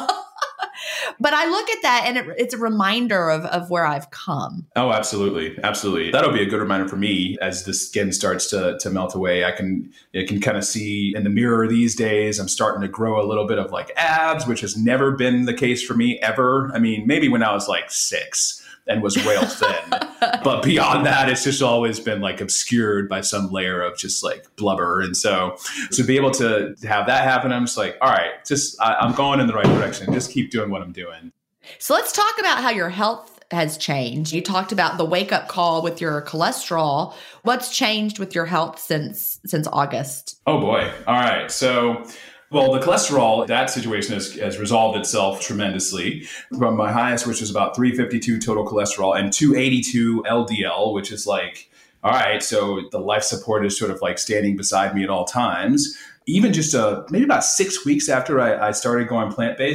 But I look at that and it, it's a reminder of, of where I've come. Oh, absolutely. Absolutely. That'll be a good reminder for me as the skin starts to, to melt away. I can, I can kind of see in the mirror these days, I'm starting to grow a little bit of like abs, which has never been the case for me ever. I mean, maybe when I was like six and was rail thin, but beyond that, it's just always been like obscured by some layer of just like blubber. And so to be able to have that happen, I'm just like, all right, just I, I'm going in the right direction. Just keep doing what I'm doing. So let's talk about how your health has changed. You talked about the wake up call with your cholesterol. What's changed with your health since since August? Oh boy. All right. So well, the cholesterol, that situation has, has resolved itself tremendously from my highest, which was about three fifty-two total cholesterol and two eighty-two L D L, which is like, all right, so the life support is sort of like standing beside me at all times. Even just uh, maybe about six weeks after I, I started going plant-based,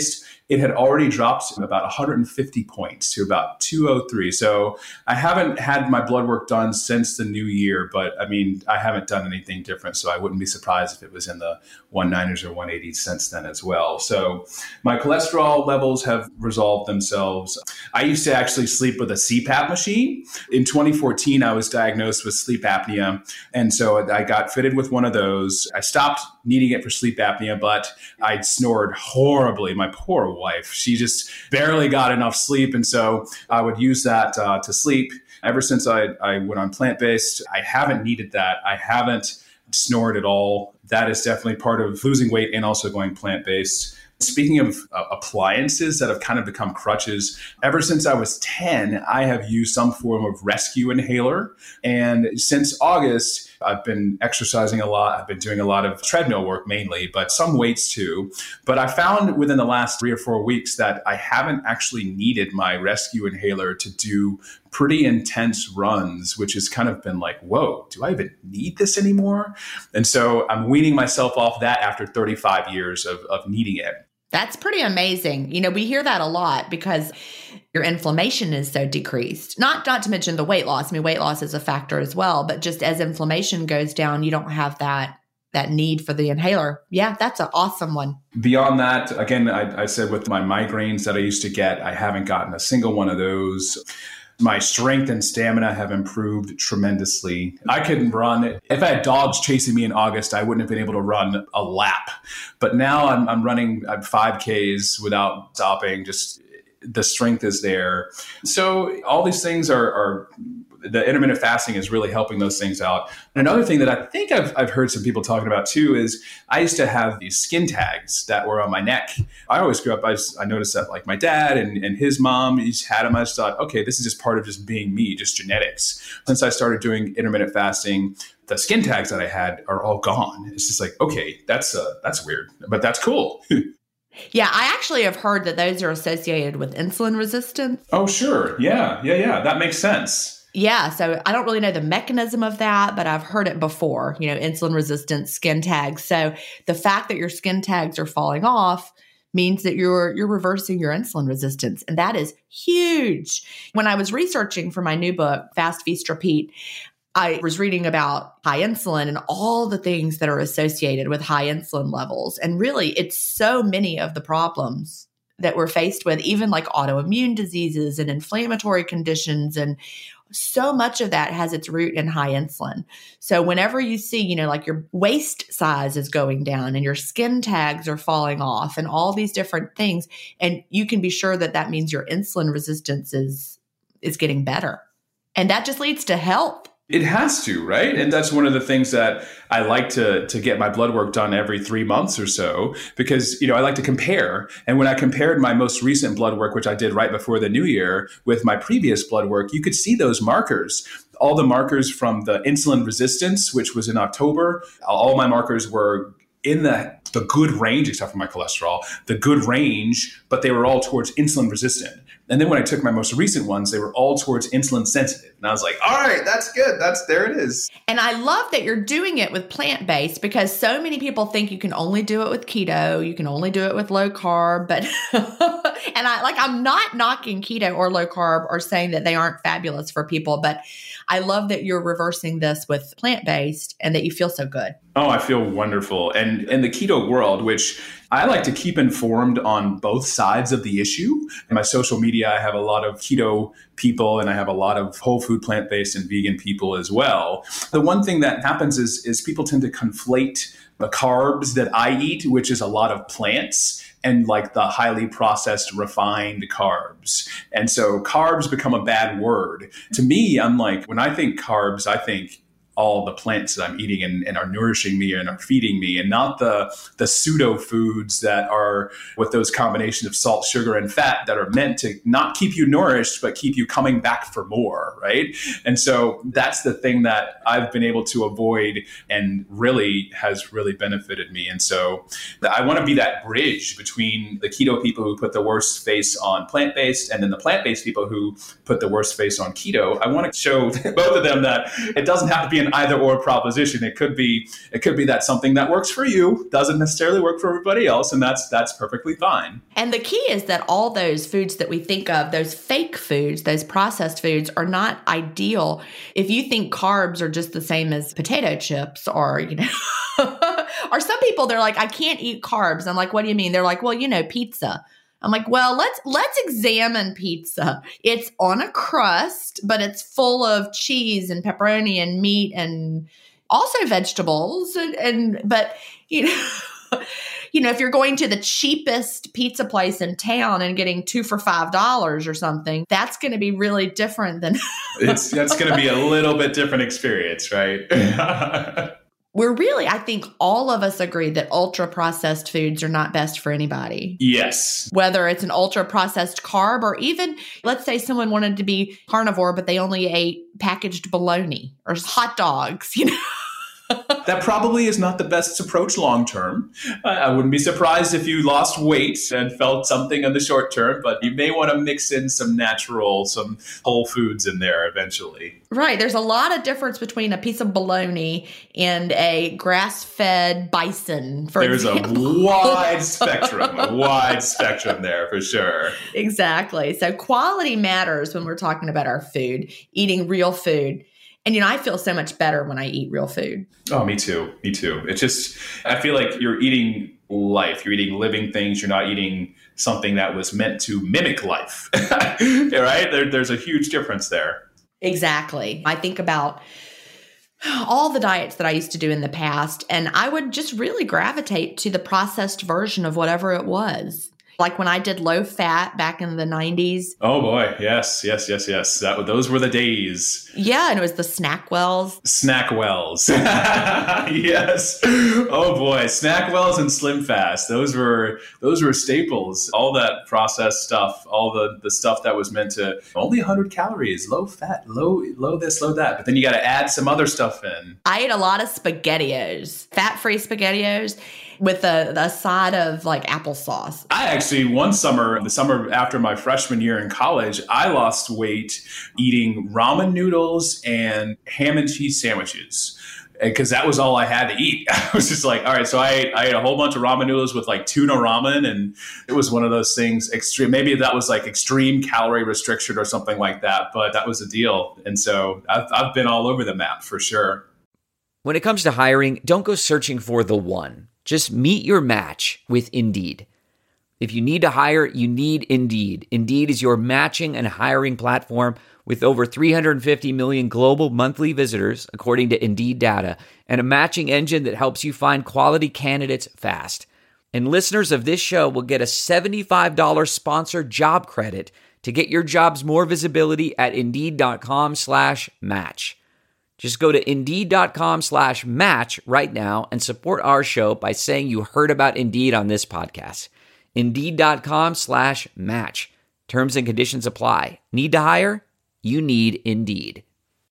it had already dropped about one hundred fifty points to about two oh three. So I haven't had my blood work done since the new year, but I mean, I haven't done anything different. So I wouldn't be surprised if it was in the one nineties or one eighties since then as well. So my cholesterol levels have resolved themselves. I used to actually sleep with a C PAP machine. In twenty fourteen, I was diagnosed with sleep apnea. And so I got fitted with one of those. I stopped needing it for sleep apnea, but I snored horribly. My poor wife, she just barely got enough sleep. And so I would use that uh, to sleep. Ever since I, I went on plant-based, I haven't needed that. I haven't snored at all. That is definitely part of losing weight and also going plant-based. Speaking of uh, appliances that have kind of become crutches, ever since I was ten, I have used some form of rescue inhaler. And since August, I've been exercising a lot. I've been doing a lot of treadmill work mainly, but some weights too. But I found within the last three or four weeks that I haven't actually needed my rescue inhaler to do pretty intense runs, which has kind of been like, whoa, do I even need this anymore? And so I'm weaning myself off that after thirty-five years of, of needing it. That's pretty amazing. You know, we hear that a lot because your inflammation is so decreased. Not not to mention the weight loss. I mean, weight loss is a factor as well, but just as inflammation goes down, you don't have that that need for the inhaler. Yeah, that's an awesome one. Beyond that, again, I, I said with my migraines that I used to get, I haven't gotten a single one of those. My strength and stamina have improved tremendously. I couldn't run. If I had dogs chasing me in August, I wouldn't have been able to run a lap. But now I'm, I'm running five Ks without stopping. Just the strength is there. So all these things are, are the intermittent fasting is really helping those things out. And another thing that I think I've, I've heard some people talking about too is I used to have these skin tags that were on my neck. I always grew up, I, just, I noticed that like my dad and, and his mom each had them. I just thought, okay, this is just part of just being me, just genetics. Since I started doing intermittent fasting, the skin tags that I had are all gone. It's just like, okay, that's uh, that's weird, but that's cool. Yeah, I actually have heard that those are associated with insulin resistance. Oh, sure. Yeah, yeah, yeah. That makes sense. Yeah, so I don't really know the mechanism of that, but I've heard it before, you know, insulin resistant skin tags. So the fact that your skin tags are falling off means that you're you're reversing your insulin resistance. And that is huge. When I was researching for my new book, Fast, Feast, Repeat, I was reading about high insulin and all the things that are associated with high insulin levels. And really, it's so many of the problems that we're faced with, even like autoimmune diseases and inflammatory conditions. And so much of that has its root in high insulin. So whenever you see, you know, like your waist size is going down and your skin tags are falling off and all these different things, and you can be sure that that means your insulin resistance is, is getting better. And that just leads to health. It has to, right? And that's one of the things that I like to to get my blood work done every three months or so, because, you know, I like to compare. And when I compared my most recent blood work, which I did right before the new year, with my previous blood work, you could see those markers. All the markers from the insulin resistance, which was in October, all my markers were in the the good range, except for my cholesterol, the good range, but they were all towards insulin resistant. And then when I took my most recent ones, they were all towards insulin sensitive. And I was like, all right, that's good. That's there it is. And I love that you're doing it with plant-based, because so many people think you can only do it with keto. You can only do it with low carb. But and I like, I'm not knocking keto or low carb or saying that they aren't fabulous for people, but I love that you're reversing this with plant-based and that you feel so good. Oh, I feel wonderful. And in the keto world, which I like to keep informed on both sides of the issue. In my social media, I have a lot of keto people and I have a lot of whole food, plant-based and vegan people as well. The one thing that happens is, is people tend to conflate the carbs that I eat, which is a lot of plants, and like the highly processed, refined carbs. And so carbs become a bad word. To me, I'm like, when I think carbs, I think all the plants that I'm eating and, and are nourishing me and are feeding me, and not the, the pseudo foods that are with those combinations of salt, sugar, and fat that are meant to not keep you nourished, but keep you coming back for more, right? And so that's the thing that I've been able to avoid and really has really benefited me. And so I want to be that bridge between the keto people who put the worst face on plant-based and then the plant-based people who put the worst face on keto. I want to show both of them that it doesn't have to be an an either or proposition. It could be it could be that something that works for you doesn't necessarily work for everybody else, and that's that's perfectly fine. And the key is that all those foods that we think of, those fake foods, those processed foods, are not ideal. If you think carbs are just the same as potato chips, or, you know, or some people, they're like, I can't eat carbs. I'm like, what do you mean? They're like, well, you know, pizza. I'm like, well, let's let's examine pizza. It's on a crust, but it's full of cheese and pepperoni and meat and also vegetables. And, and but you know, you know, if you're going to the cheapest pizza place in town and getting two for five dollars or something, that's going to be really different than it's that's going to be a little bit different experience, right? We're really, I think all of us agree that ultra processed foods are not best for anybody. Yes. Whether it's an ultra processed carb, or even, let's say someone wanted to be carnivore, but they only ate packaged bologna or hot dogs, you know. That probably is not the best approach long term. I wouldn't be surprised if you lost weight and felt something in the short term, but you may want to mix in some natural, some whole foods in there eventually. Right. There's a lot of difference between a piece of bologna and a grass-fed bison, for There's example. a wide spectrum, a wide spectrum there for sure. Exactly. So quality matters when we're talking about our food, eating real food. And, you know, I feel so much better when I eat real food. Oh, me too. Me too. It's just, I feel like you're eating life. You're eating living things. You're not eating something that was meant to mimic life. Right? There, there's a huge difference there. Exactly. I think about all the diets that I used to do in the past, and I would just really gravitate to the processed version of whatever it was. Like when I did low fat back in the nineties. Oh boy. Yes, yes, yes, yes. That those were the days. Yeah. And it was the Snackwells. Snackwells. Yes. Oh boy. Snackwells and Slim Fast. Those were, those were staples. All that processed stuff, all the, the stuff that was meant to only one hundred calories, low fat, low, low this, low that. But then you got to add some other stuff in. I ate a lot of SpaghettiOs, fat-free SpaghettiOs, with a, a side of like applesauce. I actually, one summer, the summer after my freshman year in college, I lost weight eating ramen noodles and ham and cheese sandwiches. Because that was all I had to eat. I was just like, all right, so I ate, I ate a whole bunch of ramen noodles with like tuna ramen. And it was one of those things, extreme. Maybe that was like extreme calorie restriction or something like that. But that was the deal. And so I've, I've been all over the map for sure. When it comes to hiring, don't go searching for the one. Just meet your match with Indeed. If you need to hire, you need Indeed. Indeed is your matching and hiring platform with over three hundred fifty million global monthly visitors, according to Indeed data, and a matching engine that helps you find quality candidates fast. And listeners of this show will get a seventy-five dollars sponsored job credit to get your jobs more visibility at Indeed.com slash match. Just go to Indeed.com slash match right now and support our show by saying you heard about Indeed on this podcast. Indeed.com slash match. Terms and conditions apply. Need to hire? You need Indeed.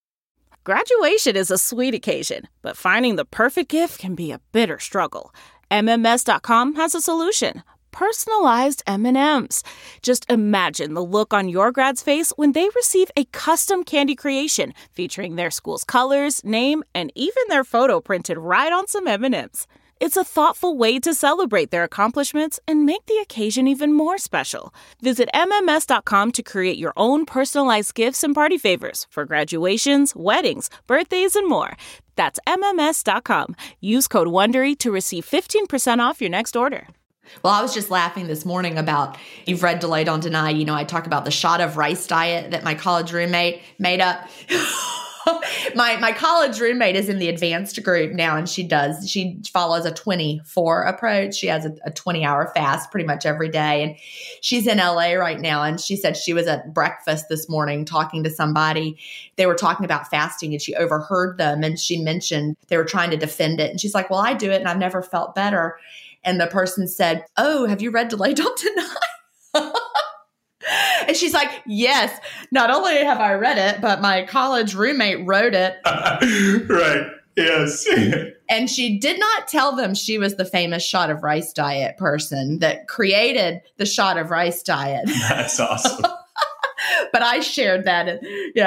Graduation is a sweet occasion, but finding the perfect gift can be a bitter struggle. M M S dot com has a solution. Personalized M and M's. Just imagine the look on your grad's face when they receive a custom candy creation featuring their school's colors, name, and even their photo printed right on some M and M's. It's a thoughtful way to celebrate their accomplishments and make the occasion even more special. Visit M M S dot com to create your own personalized gifts and party favors for graduations, weddings, birthdays, and more. That's M M S dot com. Use code WONDERY to receive fifteen percent off your next order. Well, I was just laughing this morning about, you've read Delay Don't Deny, you know, I talk about the shot of rice diet that my college roommate made up. my my college roommate is in the advanced group now, and she does, she follows a twenty-four approach. She has a, a twenty hour fast pretty much every day. And she's in L A right now. And she said she was at breakfast this morning talking to somebody. They were talking about fasting and she overheard them. And she mentioned they were trying to defend it. And she's like, well, I do it and I've never felt better. And the person said, oh, have you read Delay Don't Deny? And she's like, yes, not only have I read it, but my college roommate wrote it. Right. Yes. And she did not tell them she was the famous shot of rice diet person that created the shot of rice diet. That's awesome. But I shared that. And, yeah.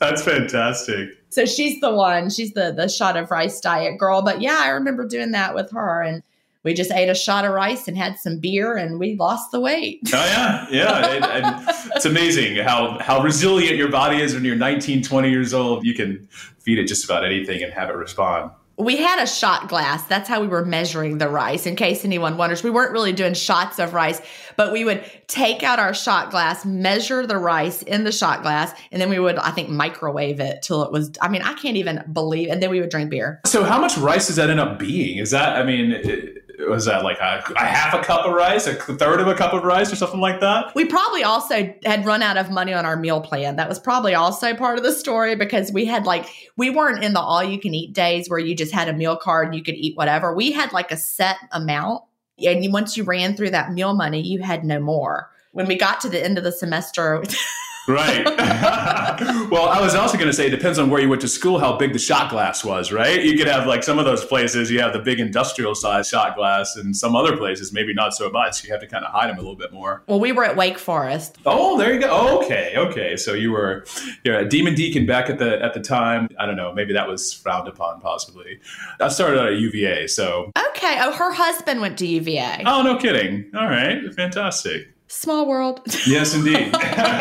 That's fantastic. So she's the one, she's the the shot of rice diet girl. But yeah, I remember doing that with her. And we just ate a shot of rice and had some beer and we lost the weight. Oh, yeah. Yeah. And, and it's amazing how, how resilient your body is when you're nineteen, twenty years old. You can feed it just about anything and have it respond. We had a shot glass. That's how we were measuring the rice, in case anyone wonders. We weren't really doing shots of rice, but we would take out our shot glass, measure the rice in the shot glass, and then we would, I think, microwave it till it was, I mean, I can't even believe, and then we would drink beer. So how much rice does that end up being? Is that, I mean, it, was that like a, a half a cup of rice, a third of a cup of rice or something like that? We probably also had run out of money on our meal plan. That was probably also part of the story because we had like, we weren't in the all you can eat days where you just had a meal card and you could eat whatever. We had like a set amount. And you, once you ran through that meal money, you had no more. When we got to the end of the semester, right. Well, I was also going to say, it depends on where you went to school, how big the shot glass was, right? You could have like some of those places, you have the big industrial size shot glass, and some other places, maybe not so much. You have to kind of hide them a little bit more. Well, we were at Wake Forest. Oh, there you go. Oh, okay. Okay. So you were, you're a Demon Deacon back at the, at the time. I don't know. Maybe that was frowned upon possibly. I started out at U V A. So. Okay. Oh, her husband went to U V A. Oh, no kidding. All right. Fantastic. Small world. Yes, indeed.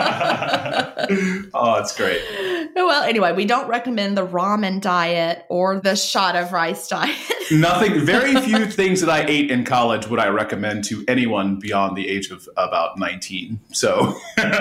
Oh, it's great. Well, anyway, we don't recommend the ramen diet or the shot of rice diet. Nothing, very few things that I ate in college would I recommend to anyone beyond the age of about nineteen. So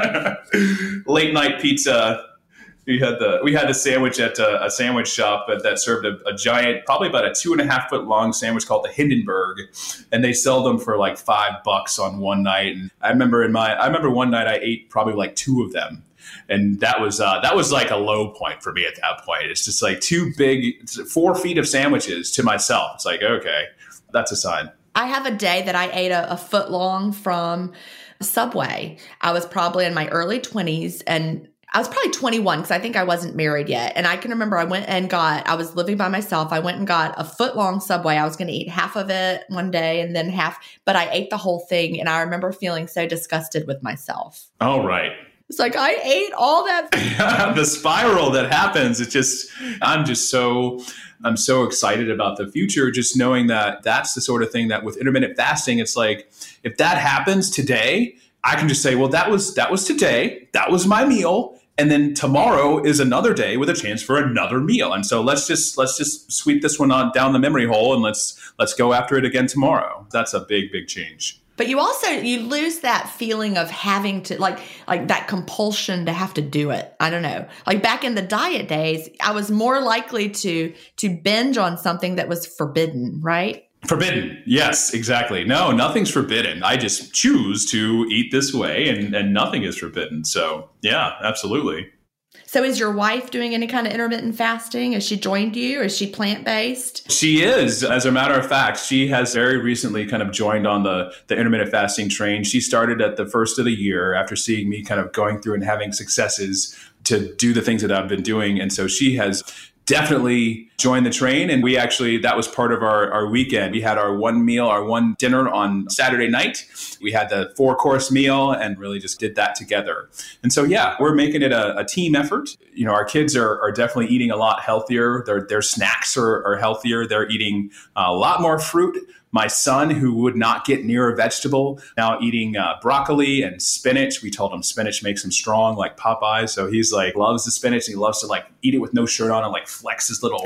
late night pizza. We had the we had a sandwich at a, a sandwich shop that, that served a, a giant, probably about a two and a half foot long sandwich called the Hindenburg, and they sell them for like five bucks on one night. And I remember in my I remember one night I ate probably like two of them, and that was uh, that was like a low point for me at that point. It's just like two big four feet of sandwiches to myself. It's like, okay, that's a sign. I have a day that I ate a, a foot long from Subway. I was probably in my early twenties, and I was probably twenty-one because I think I wasn't married yet. And I can remember I went and got, I was living by myself. I went and got a foot long Subway. I was going to eat half of it one day and then half, but I ate the whole thing. And I remember feeling so disgusted with myself. Oh, right. It's like, I ate all that. The spiral that happens. It's just, I'm just so, I'm so excited about the future. Just knowing that that's the sort of thing that with intermittent fasting, it's like, if that happens today, I can just say, well, that was, that was today. That was my meal. And then tomorrow is another day with a chance for another meal. And so let's just let's just sweep this one on down the memory hole and let's let's go after it again tomorrow. That's a big, big change. But you also, you lose that feeling of having to, like, like that compulsion to have to do it. I don't know. Like back in the diet days, I was more likely to to binge on something that was forbidden, right? Forbidden. Yes, exactly. No, nothing's forbidden. I just choose to eat this way and, and nothing is forbidden. So yeah, absolutely. So is your wife doing any kind of intermittent fasting? Has she joined you? Or is she plant-based? She is. As a matter of fact, she has very recently kind of joined on the, the intermittent fasting train. She started at the first of the year after seeing me kind of going through and having successes to do the things that I've been doing. And so she has definitely joined the train. And we actually, that was part of our, our weekend. We had our one meal, our one dinner on Saturday night. We had the four course meal and really just did that together. And so, yeah, we're making it a, a team effort. You know, our kids are, are definitely eating a lot healthier. Their, their snacks are, are healthier. They're eating a lot more fruit. My son, who would not get near a vegetable, now eating uh, broccoli and spinach. We told him spinach makes him strong, like Popeye. So he's like, loves the spinach. And he loves to like eat it with no shirt on and like flex his little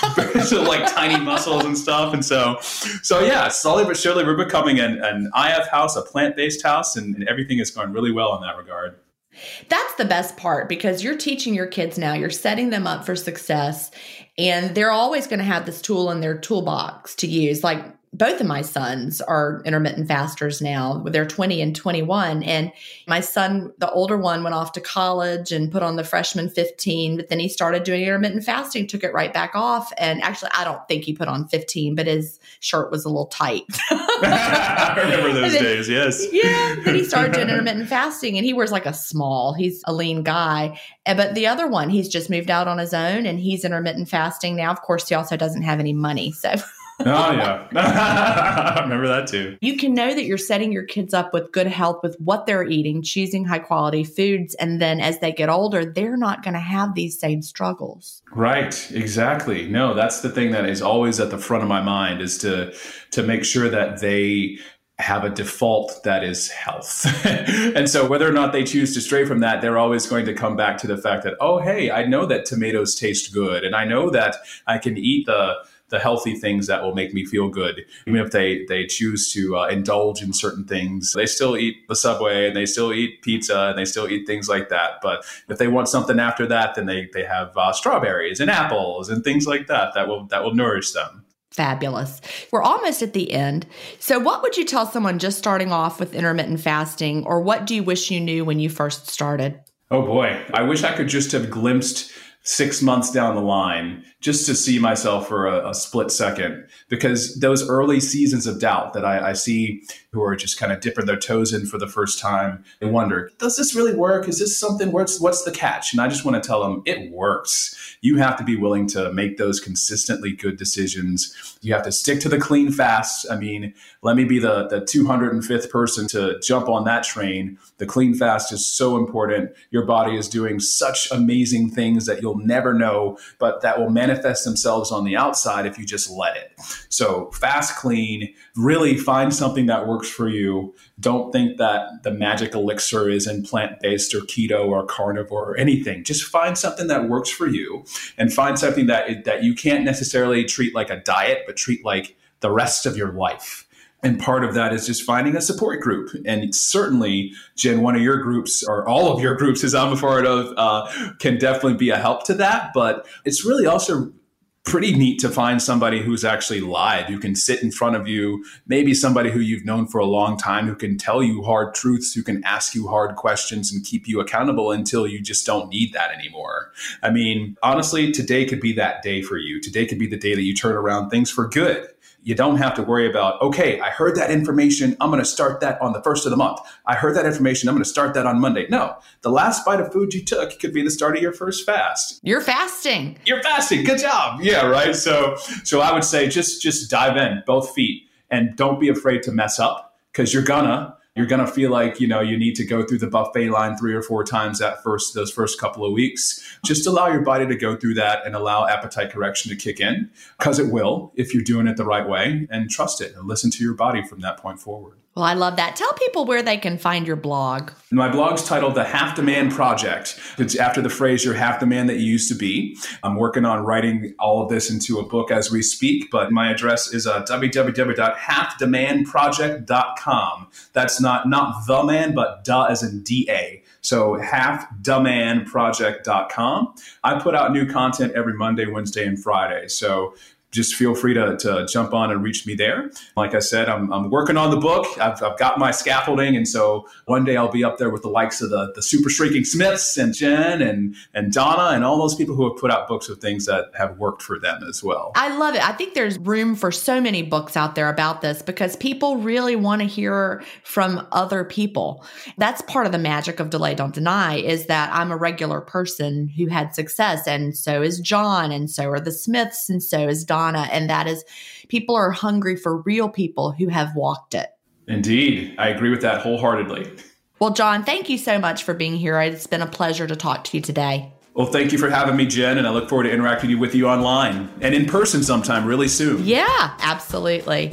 like tiny muscles and stuff. And so, so yeah, slowly but surely we're becoming an, an I F house, a plant-based house, and, and everything is going really well in that regard. That's the best part because you're teaching your kids now, you're setting them up for success, and they're always going to have this tool in their toolbox to use. Like, both of my sons are intermittent fasters now. They're twenty and twenty-one. And my son, the older one, went off to college and put on the freshman fifteen, but then he started doing intermittent fasting, took it right back off. And actually, I don't think he put on fifteen, but his shirt was a little tight. I remember those then, days, yes. Yeah. Then he started doing intermittent fasting and he wears like a small, he's a lean guy. And, but the other one, he's just moved out on his own and he's intermittent fasting now. Of course, he also doesn't have any money. So Oh, yeah. I remember that too. You can know that you're setting your kids up with good health with what they're eating, choosing high quality foods. And then as they get older, they're not going to have these same struggles. Right. Exactly. No, that's the thing that is always at the front of my mind, is to, to make sure that they have a default that is health. And so whether or not they choose to stray from that, they're always going to come back to the fact that, oh, hey, I know that tomatoes taste good. And I know that I can eat the the healthy things that will make me feel good. Even if they, they choose to uh, indulge in certain things, they still eat the Subway and they still eat pizza and they still eat things like that. But if they want something after that, then they, they have uh, strawberries and apples and things like that, that will, that will nourish them. Fabulous. We're almost at the end. So what would you tell someone just starting off with intermittent fasting, or what do you wish you knew when you first started? Oh boy, I wish I could just have glimpsed six months down the line just to see myself for a, a split second, because those early seasons of doubt that I, I see who are just kind of dipping their toes in for the first time, they wonder, does this really work? Is this something? What's, what's the catch? And I just want to tell them it works. You have to be willing to make those consistently good decisions. You have to stick to the clean fast. I mean, let me be the, the two hundred fifth person to jump on that train. The clean fast is so important. Your body is doing such amazing things that you'll never know, but that will manifest themselves on the outside if you just let it. So fast, clean, really find something that works for you. Don't think that the magic elixir is in plant-based or keto or carnivore or anything. Just find something that works for you, and find something that, that you can't necessarily treat like a diet, but treat like the rest of your life. And part of that is just finding a support group. And certainly, Jen, one of your groups, or all of your groups as I'm a part of, uh, can definitely be a help to that. But it's really also pretty neat to find somebody who's actually live, who can sit in front of you, maybe somebody who you've known for a long time, who can tell you hard truths, who can ask you hard questions and keep you accountable until you just don't need that anymore. I mean, honestly, today could be that day for you. Today could be the day that you turn around things for good. You don't have to worry about, okay, I heard that information. I'm going to start that on the first of the month. I heard that information. I'm going to start that on Monday. No, the last bite of food you took could be the start of your first fast. You're fasting. You're fasting. Good job. Yeah, right. So, so I would say just, just dive in, both feet, and don't be afraid to mess up, because you're gonna. You're going to feel like, you know, you need to go through the buffet line three or four times that first, those first couple of weeks. Just allow your body to go through that and allow appetite correction to kick in, because it will if you're doing it the right way, and trust it and listen to your body from that point forward. Well, I love that. Tell people where they can find your blog. My blog's titled The Half the Man Project. It's after the phrase, you're half the man that you used to be. I'm working on writing all of this into a book as we speak, but my address is uh, w w w dot half the man project dot com. That's not, not the man, but da as in D A. So half the man project dot com. I put out new content every Monday, Wednesday, and Friday. So just feel free to, to jump on and reach me there. Like I said, I'm, I'm working on the book. I've, I've got my scaffolding. And so one day I'll be up there with the likes of the, the Super Shrieking Smiths and Jen and, and Donna and all those people who have put out books of things that have worked for them as well. I love it. I think there's room for so many books out there about this, because people really want to hear from other people. That's part of the magic of Delay Don't Deny, is that I'm a regular person who had success. And so is John, and so are the Smiths, and so is Donna. And that is, people are hungry for real people who have walked it. Indeed. I agree with that wholeheartedly. Well, John, thank you so much for being here. It's been a pleasure to talk to you today. Well, thank you for having me, Jen, and I look forward to interacting with you online and in person sometime really soon. Yeah, absolutely.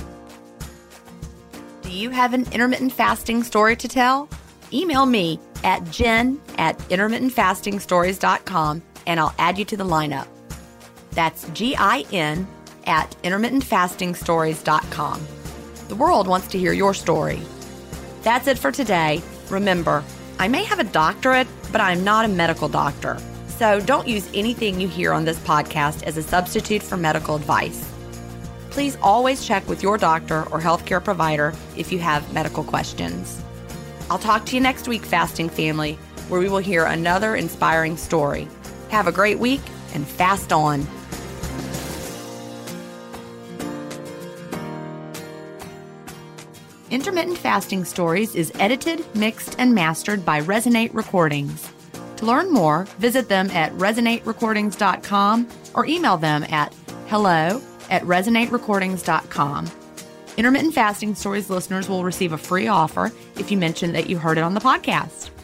Do you have an intermittent fasting story to tell? Email me at jen at intermittent fasting stories dot com and I'll add you to the lineup. That's G I N at intermittent fasting stories dot com. The world wants to hear your story. That's it for today. Remember, I may have a doctorate, but I'm not a medical doctor. So don't use anything you hear on this podcast as a substitute for medical advice. Please always check with your doctor or healthcare provider if you have medical questions. I'll talk to you next week, Fasting Family, where we will hear another inspiring story. Have a great week and fast on. Intermittent Fasting Stories is edited, mixed, and mastered by Resonate Recordings. To learn more, visit them at resonate recordings dot com or email them at hello at resonate recordings dot com. Intermittent Fasting Stories listeners will receive a free offer if you mention that you heard it on the podcast.